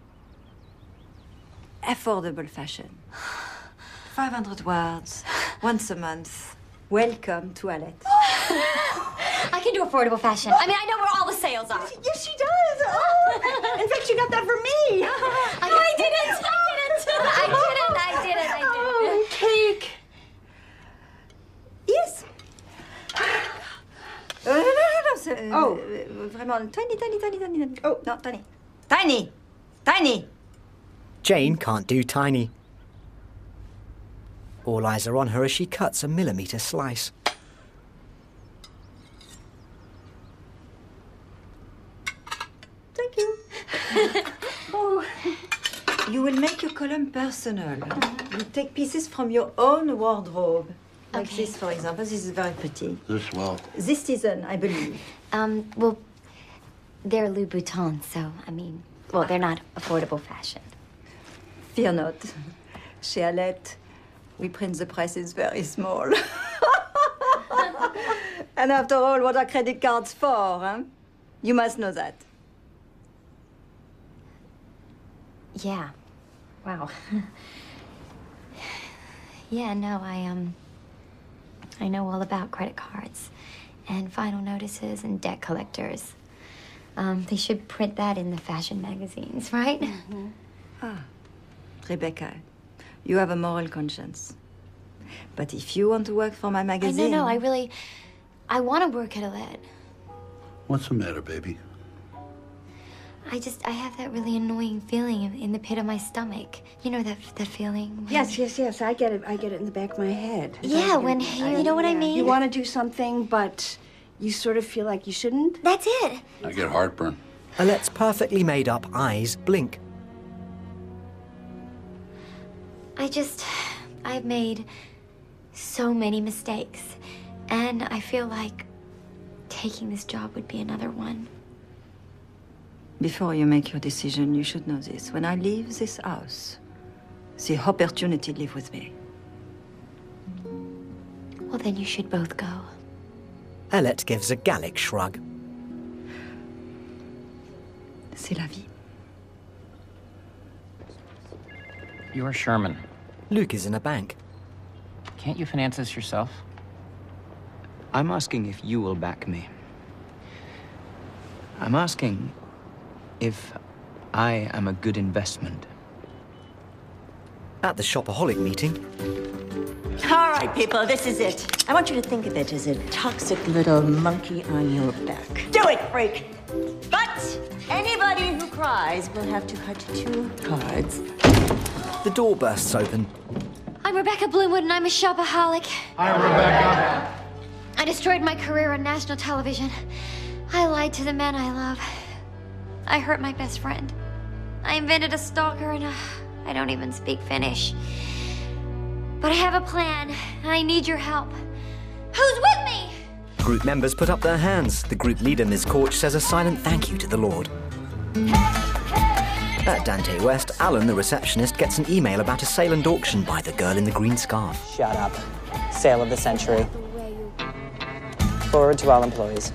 affordable fashion. five hundred words, once a month. Welcome to Alette. I can do affordable fashion. I mean, I know where all the sales are. Yes, she does. Oh. In fact, she got that for me. I, no, I didn't. I didn't. I didn't. I didn't. I didn't. Oh, cake. Yes. Oh, no, no, no, no. C'est, oh. Euh, vraiment, tiny, tiny, tiny, tiny, tiny. Oh, no, tiny. Tiny. Tiny. Jane can't do tiny. All eyes are on her as she cuts a millimetre slice. Thank you. Oh. You will make your column personal. You take pieces from your own wardrobe. Like Okay. this, for example. This is very pretty. This well. This season, I believe. Um, well, they're Louboutins, so, I mean, well, they're not affordable fashion. Fear not. Chez Alette, we print the prices very small. And after all, what are credit cards for, huh? You must know that. Yeah. Wow. Yeah, no, I, um... I know all about credit cards and final notices and debt collectors. Um, they should print that in the fashion magazines, right? Mm-hmm. Ah, Rebecca, you have a moral conscience. But if you want to work for my I, magazine... no, no, I really... I want to work at Alette. What's the matter, baby? I just, I have that really annoying feeling in, in the pit of my stomach. You know that that feeling? when- Yes, yes, yes. I get it. I get it in the back of my head. Yeah, I- when I- you know what I yeah. mean? You want to do something, but you sort of feel like you shouldn't. That's it. I get heartburn. Alette's perfectly made-up eyes blink. I just, I've made so many mistakes, and I feel like taking this job would be another one. Before you make your decision, you should know this. When I leave this house, the opportunity live with me. Well, then you should both go. Alette gives a Gallic shrug. C'est la vie. You're Sherman. Luke is in a bank. Can't you finance this yourself? I'm asking if you will back me. I'm asking if I am a good investment. At the Shopaholic meeting, All right, people, this is it. I want you to think of it as a toxic little monkey on your back. Do it, freak! But anybody who cries will have to cut two cards. the door bursts open. I'm Rebecca Bloomwood, and I'm a shopaholic. Hi, Rebecca. I destroyed my career on national television. I lied to the men I love. I hurt my best friend. I invented a stalker, and uh, I don't even speak Finnish. But I have a plan. I need your help. Who's with me? Group members put up their hands. The group leader, Miz Corch, says a silent thank you to the Lord. At Dante West, Alan, the receptionist, gets an email about a sale and auction by the girl in the green scarf. Shut up. Sale of the century. Forward to all employees.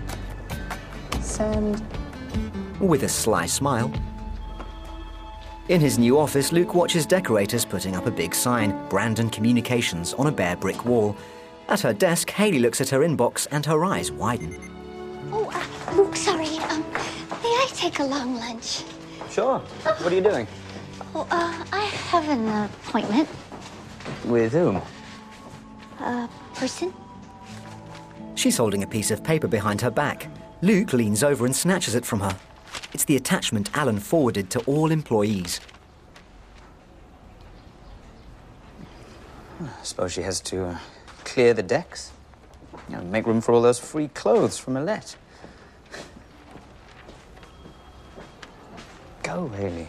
Send. With a sly smile. In his new office, Luke watches decorators putting up a big sign, Brandon Communications, on a bare brick wall. At her desk, Hayley looks at her inbox and her eyes widen. Oh, uh, Luke, sorry. Um, may I take a long lunch? Sure. What are you doing? Oh, uh, I have an appointment. With whom? A person? She's holding a piece of paper behind her back. Luke leans over and snatches it from her. It's the attachment Alan forwarded to all employees. I suppose she has to uh, clear the decks. You know, make room for all those free clothes from Alette. Go, Hayley.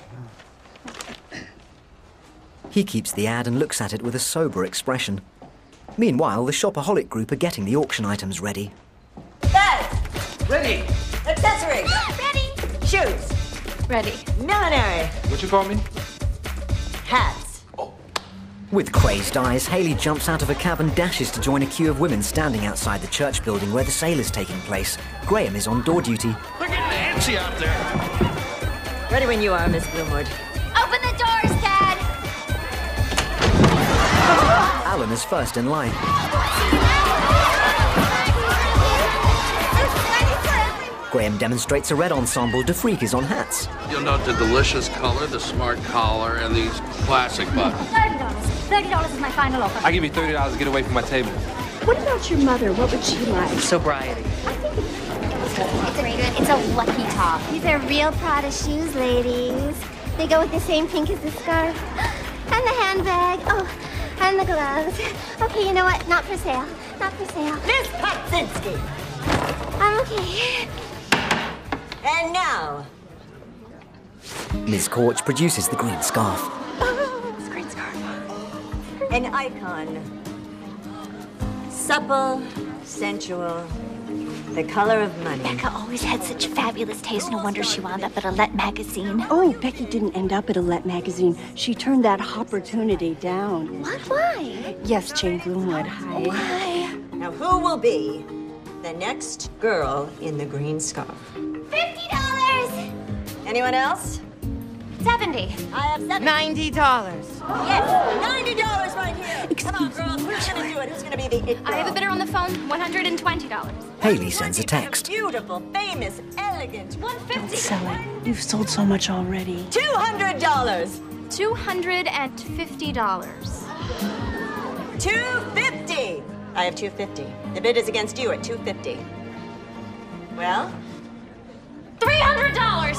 He keeps the ad and looks at it with a sober expression. Meanwhile, the shopaholic group are getting the auction items ready. Bags! Ready! Accessories! Ready! Shoes! Ready. Millinery! What you call me? Hats! With crazed eyes, Hayley jumps out of a cab and dashes to join a queue of women standing outside the church building where the sale is taking place. Graham is on door duty. They're getting antsy out there. Ready when you are, Miss Bloomwood. Open the doors, Dad! Alan is first in line. Graham demonstrates a red ensemble. DeFreak is on hats. You'll note the delicious color, the smart collar, and these classic buttons. thirty dollars. thirty dollars is my final offer. I give you thirty dollars to get away from my table. What about your mother? What would she like? Sobriety. It's a, it's a lucky top. These are real Prada shoes, ladies. They go with the same pink as the scarf. And the handbag. Oh, and the gloves. Okay, you know what? Not for sale. Not for sale. Miss Patzinski! I'm okay. And now... Miz Corch produces the green scarf. It's a green scarf. An icon. Supple, sensual, the color of money. Becca always had such fabulous taste. No wonder she wound up at Alette magazine. Oh, Becky didn't end up at Alette magazine. She turned that opportunity down. What? Why? Yes, Jane Bloomwood. Hi. Why? Now, who will be the next girl in the green scarf? Fifty dollars. Anyone else? Seventy. I have seventy. Ninety dollars. Yes, ninety dollars right here. Come on, girls. Who's gonna do it? Who's gonna be the it girl? I have a bidder on the phone. One hundred and twenty dollars. Haley sends a text. Beautiful, famous, elegant. One fifty. Don't sell it. You've sold so much already. Two hundred dollars. Two hundred and fifty dollars. Two fifty. I have two fifty. The bid is against you at two fifty. Well. Three hundred dollars.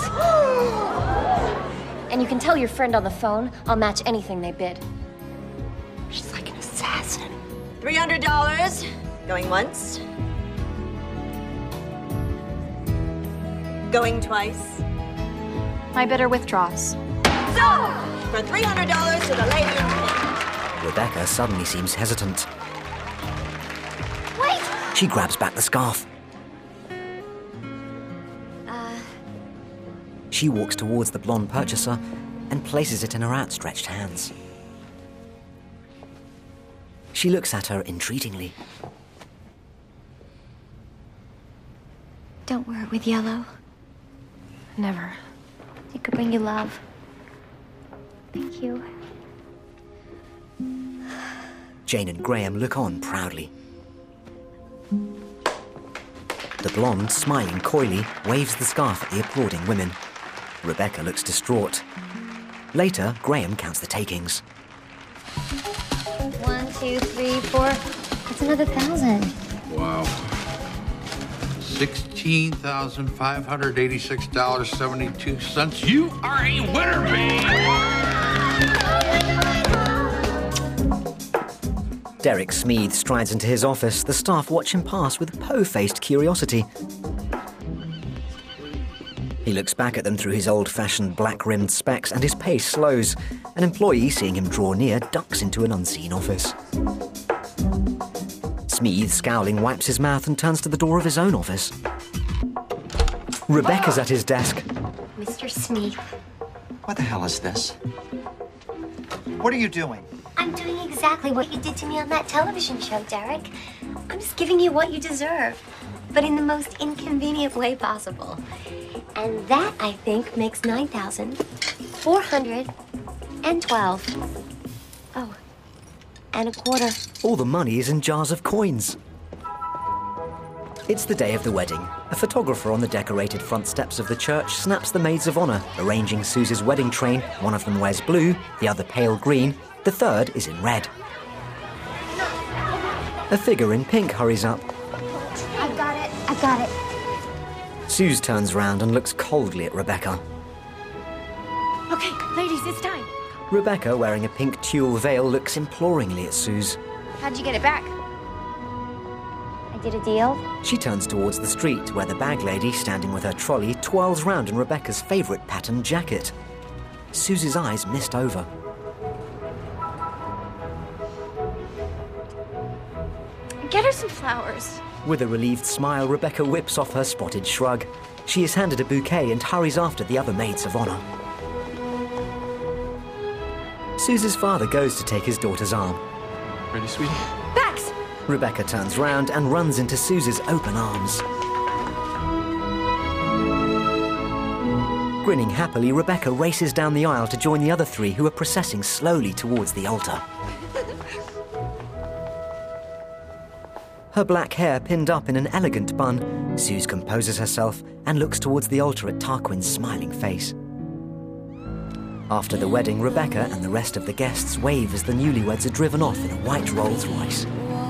And you can tell your friend on the phone I'll match anything they bid. She's like an assassin. Three hundred dollars. Going once. Going twice. My bidder withdraws. So, for three hundred dollars to the lady in pink. Rebecca suddenly seems hesitant. Wait! She grabs back the scarf. Uh... She walks towards the blonde purchaser and places it in her outstretched hands. She looks at her entreatingly. Don't wear it with yellow. Never. It could bring you love. Thank you. Jane and Graham look on proudly. The blonde, smiling coyly, waves the scarf at the applauding women. Rebecca looks distraught. Later, Graham counts the takings. One, two, three, four. That's another thousand. Wow. sixteen thousand five hundred eighty-six dollars and seventy-two cents. You are a winner, babe! Derek Smeeth strides into his office. The staff watch him pass with po-faced curiosity. He looks back at them through his old-fashioned black-rimmed specs and his pace slows. An employee, seeing him draw near, ducks into an unseen office. Smeeth, scowling, wipes his mouth and turns to the door of his own office. Rebecca's at his desk. Mister Smeeth. What the hell is this? What are you doing? I'm doing exactly what you did to me on that television show, Derek. I'm just giving you what you deserve, but in the most inconvenient way possible. And that, I think, makes nine thousand four hundred twelve. Oh, and a quarter. All the money is in jars of coins. It's the day of the wedding. A photographer on the decorated front steps of the church snaps the maids of honor, arranging Susie's wedding train. One of them wears blue, the other pale green, the third is in red. A figure in pink hurries up. I've got it. I've got it. Suze turns round and looks coldly at Rebecca. Okay, ladies, it's time. Rebecca, wearing a pink tulle veil, looks imploringly at Suze. How'd you get it back? I did a deal. She turns towards the street, where the bag lady, standing with her trolley, twirls round in Rebecca's favourite pattern jacket. Suze's eyes mist over. Get her some flowers. With a relieved smile, Rebecca whips off her spotted shrug. She is handed a bouquet and hurries after the other maids of honor. Suze's father goes to take his daughter's arm. Ready, sweetie? Bax! Rebecca turns round and runs into Suze's open arms. Grinning happily, Rebecca races down the aisle to join the other three who are processing slowly towards the altar. Her black hair pinned up in an elegant bun, Suze composes herself and looks towards the altar at Tarquin's smiling face. After the wedding, Rebecca and the rest of the guests wave as the newlyweds are driven off in a white Rolls Royce.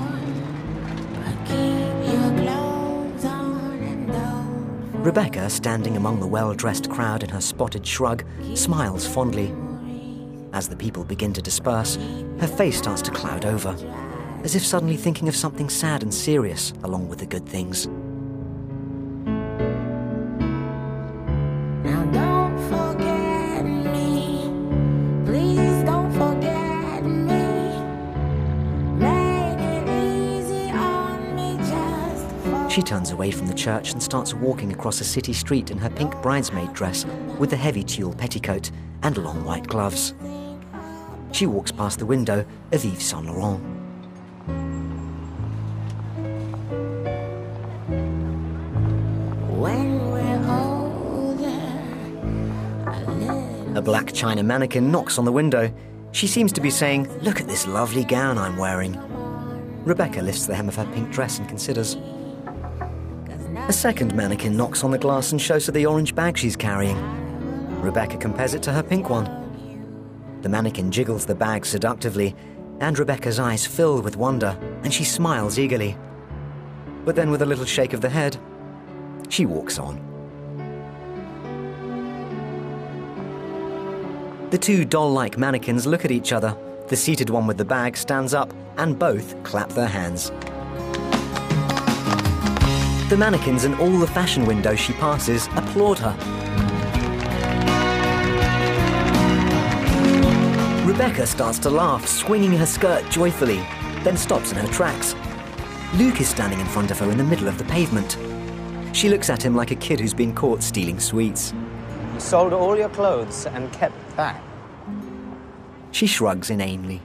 Rebecca, standing among the well-dressed crowd in her spotted shrug, smiles fondly. As the people begin to disperse, her face starts to cloud over, as if suddenly thinking of something sad and serious along with the good things. Now don't forget me, please don't forget me. Make it easy on me just for... She turns away from the church and starts walking across a city street in her pink bridesmaid dress with the heavy tulle petticoat and long white gloves. She walks past the window of Yves Saint Laurent. When we're older, A black china mannequin knocks on the window. She seems to be saying, "Look at this lovely gown I'm wearing." Rebecca lifts the hem of her pink dress and considers. A second mannequin knocks on the glass and shows her the orange bag she's carrying. Rebecca compares it to her pink one. The mannequin jiggles the bag seductively, and Rebecca's eyes fill with wonder, and she smiles eagerly. But then with a little shake of the head, she walks on. The two doll-like mannequins look at each other. The seated one with the bag stands up, and both clap their hands. The mannequins in all the fashion windows she passes applaud her. Rebecca starts to laugh, swinging her skirt joyfully, then stops in her tracks. Luke is standing in front of her in the middle of the pavement. She looks at him like a kid who's been caught stealing sweets. You sold all your clothes and kept that. She shrugs inanely.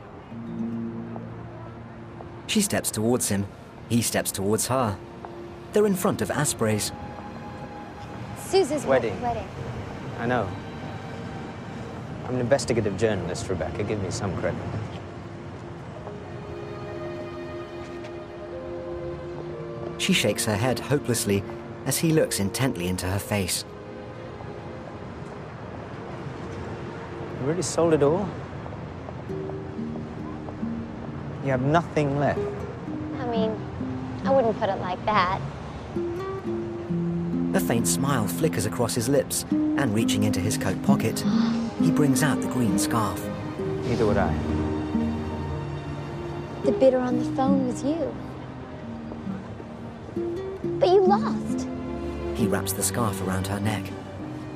She steps towards him. He steps towards her. They're in front of Asprey's. Suze's Wedding. wedding. I know. I'm an investigative journalist, Rebecca. Give me some credit. She shakes her head hopelessly as he looks intently into her face. You really sold it all? You have nothing left. I mean, I wouldn't put it like that. A faint smile flickers across his lips, and reaching into his coat pocket, he brings out the green scarf. Neither would I. The bidder on the phone was you. But you lost. He wraps the scarf around her neck.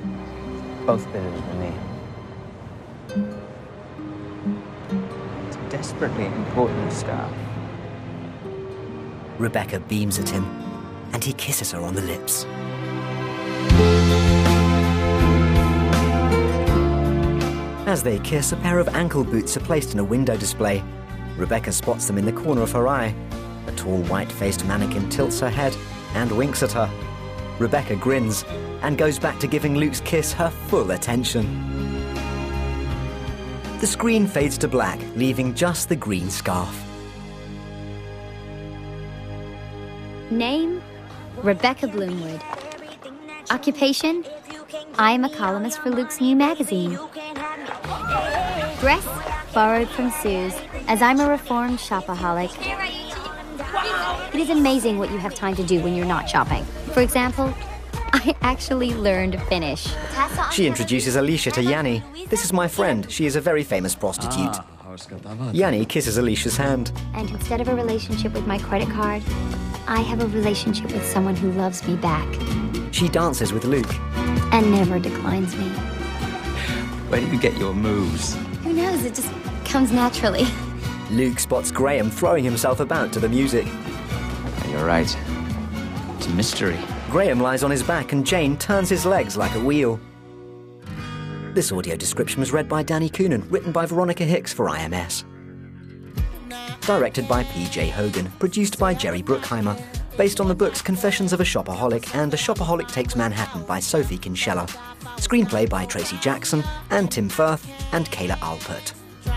both bitter than me. It's desperately important stuff. Rebecca beams at him, and he kisses her on the lips. As they kiss, a pair of ankle boots are placed in a window display. Rebecca spots them in the corner of her eye. A tall, white-faced mannequin tilts her head and winks at her. Rebecca grins and goes back to giving Luke's kiss her full attention. The screen fades to black, leaving just the green scarf. Name, Rebecca Bloomwood. Occupation, I am a columnist for Luke's new magazine. Dress, borrowed from Sue's, as I'm a reformed shopaholic. It is amazing what you have time to do when you're not shopping. For example, I actually learned Finnish. She introduces Alicia to Yanni. This is my friend. She is a very famous prostitute. Yanni kisses Alicia's hand. And instead of a relationship with my credit card, I have a relationship with someone who loves me back. She dances with Luke. And never declines me. Where do you get your moves? Who knows? It just comes naturally. Luke spots Graham throwing himself about to the music. You're right. It's a mystery. Graham lies on his back and Jane turns his legs like a wheel. This audio description was read by Danny Coonan, written by Veronica Hicks for I M S. Directed by P J Hogan, produced by Jerry Bruckheimer, based on the books Confessions of a Shopaholic and A Shopaholic Takes Manhattan by Sophie Kinsella. Screenplay by Tracy Jackson and Tim Firth and Kayla Alpert.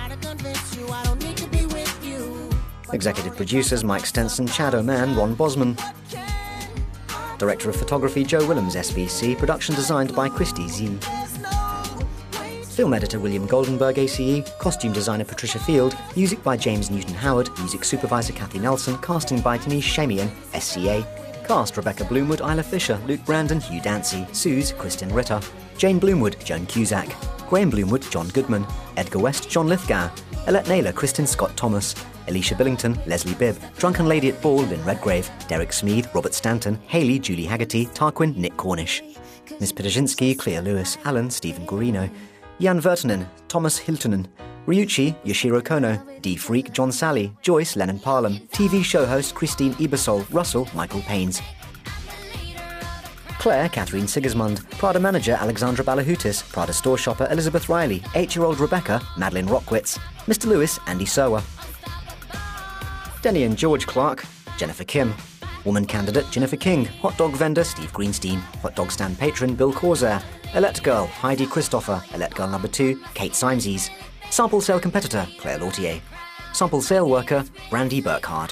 Executive producers Mike Stenson, Chad Oman, Ron Bosman. Director of Photography Joe Willems, S B C. Production designed by Christy Z. Film editor William Goldenberg, A C E. Costume designer Patricia Field. Music by James Newton Howard. Music supervisor Kathy Nelson. Casting by Denise Shamian, S C A. Cast Rebecca Bloomwood, Isla Fisher, Luke Brandon, Hugh Dancy, Suze, Kristen Ritter, Jane Bloomwood, Joan Cusack, Graham Bloomwood, John Goodman, Edgar West, John Lithgow, Alette Naylor, Kristen Scott Thomas, Alicia Billington, Leslie Bibb, Drunken Lady at Ball, Lynn Redgrave, Derek Smead, Robert Stanton, Haley, Julie Haggerty, Tarquin, Nick Cornish, Miss Petajinsky, Clea Lewis, Alan, Stephen Guarino, Jan Vertanen, Thomas Hiltunen, Ryuichi, Yoshiro Kono, D Freak, John Sally, Joyce, Lennon Parlam, T V show host Christine Ebersol, Russell, Michael Paines. Claire, Catherine Sigismund, Prada manager Alexandra Balahutis, Prada store shopper Elizabeth Riley, eight-year-old Rebecca, Madeline Rockwitz, Mister Lewis, Andy Serwer. Denny and George Clark, Jennifer Kim. Woman candidate, Jennifer King. Hot dog vendor, Steve Greenstein. Hot dog stand patron, Bill Corsair. Elect girl, Heidi Christopher. Elect girl number two, Kate Simesies. Sample sale competitor, Claire Lautier. Sample sale worker, Brandy Burkhard.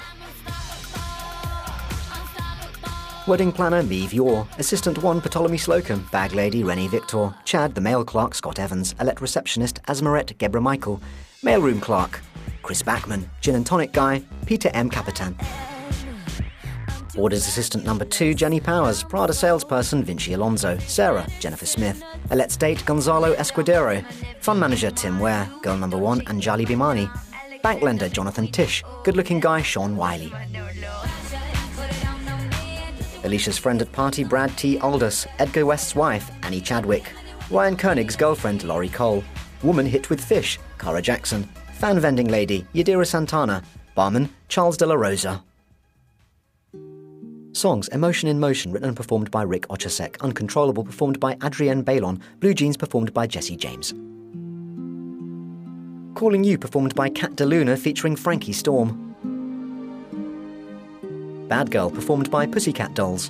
Wedding planner, Meave Yor. Assistant one, Ptolemy Slocum. Bag lady, Rennie Victor. Chad, the mail clerk, Scott Evans. Elect receptionist, Asmaret Gebra Michael. Mailroom clerk, Chris Backman. Gin and tonic guy, Peter M. Capitan. Orders assistant number two, Jenny Powers. Prada salesperson, Vinci Alonso. Sarah, Jennifer Smith. Elet's date, Gonzalo Escudero. Fund manager, Tim Ware. Girl number one, Anjali Bimani. Bank lender, Jonathan Tish. Good-looking guy, Sean Wiley. Alicia's friend at party, Brad T. Aldous. Edgar West's wife, Annie Chadwick. Ryan Koenig's girlfriend, Laurie Cole. Woman hit with fish, Cara Jackson. Fan vending lady, Yadira Santana. Barman, Charles De La Rosa. Songs, Emotion in Motion, written and performed by Rick Ochasek. Uncontrollable, performed by Adrienne Bailon. Blue Jeans, performed by Jesse James. Calling You, performed by Kat DeLuna, featuring Frankie Storm. Bad Girl, performed by Pussycat Dolls.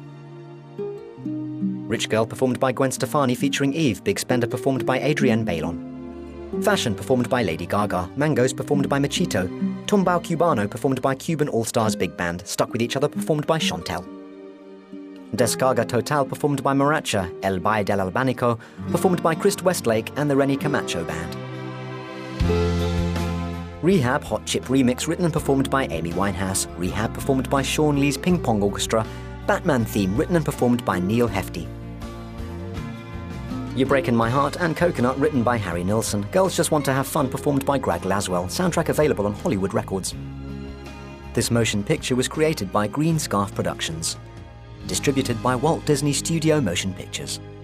Rich Girl, performed by Gwen Stefani, featuring Eve. Big Spender, performed by Adrienne Bailon. Fashion, performed by Lady Gaga. Mangoes, performed by Machito. Tumbao Cubano, performed by Cuban All-Stars Big Band. Stuck With Each Other, performed by Chantel. Descarga Total, performed by Maracha. El Baile del Albanico, performed by Chris Westlake and the Rennie Camacho Band. Rehab Hot Chip Remix, written and performed by Amy Winehouse. Rehab, performed by Sean Lee's Ping Pong Orchestra. Batman Theme, written and performed by Neil Hefti. You're Breaking My Heart and Coconut, written by Harry Nilsson. Girls Just Want to Have Fun, performed by Greg Laswell. Soundtrack available on Hollywood Records. This motion picture was created by Green Scarf Productions. Distributed by Walt Disney Studio Motion Pictures.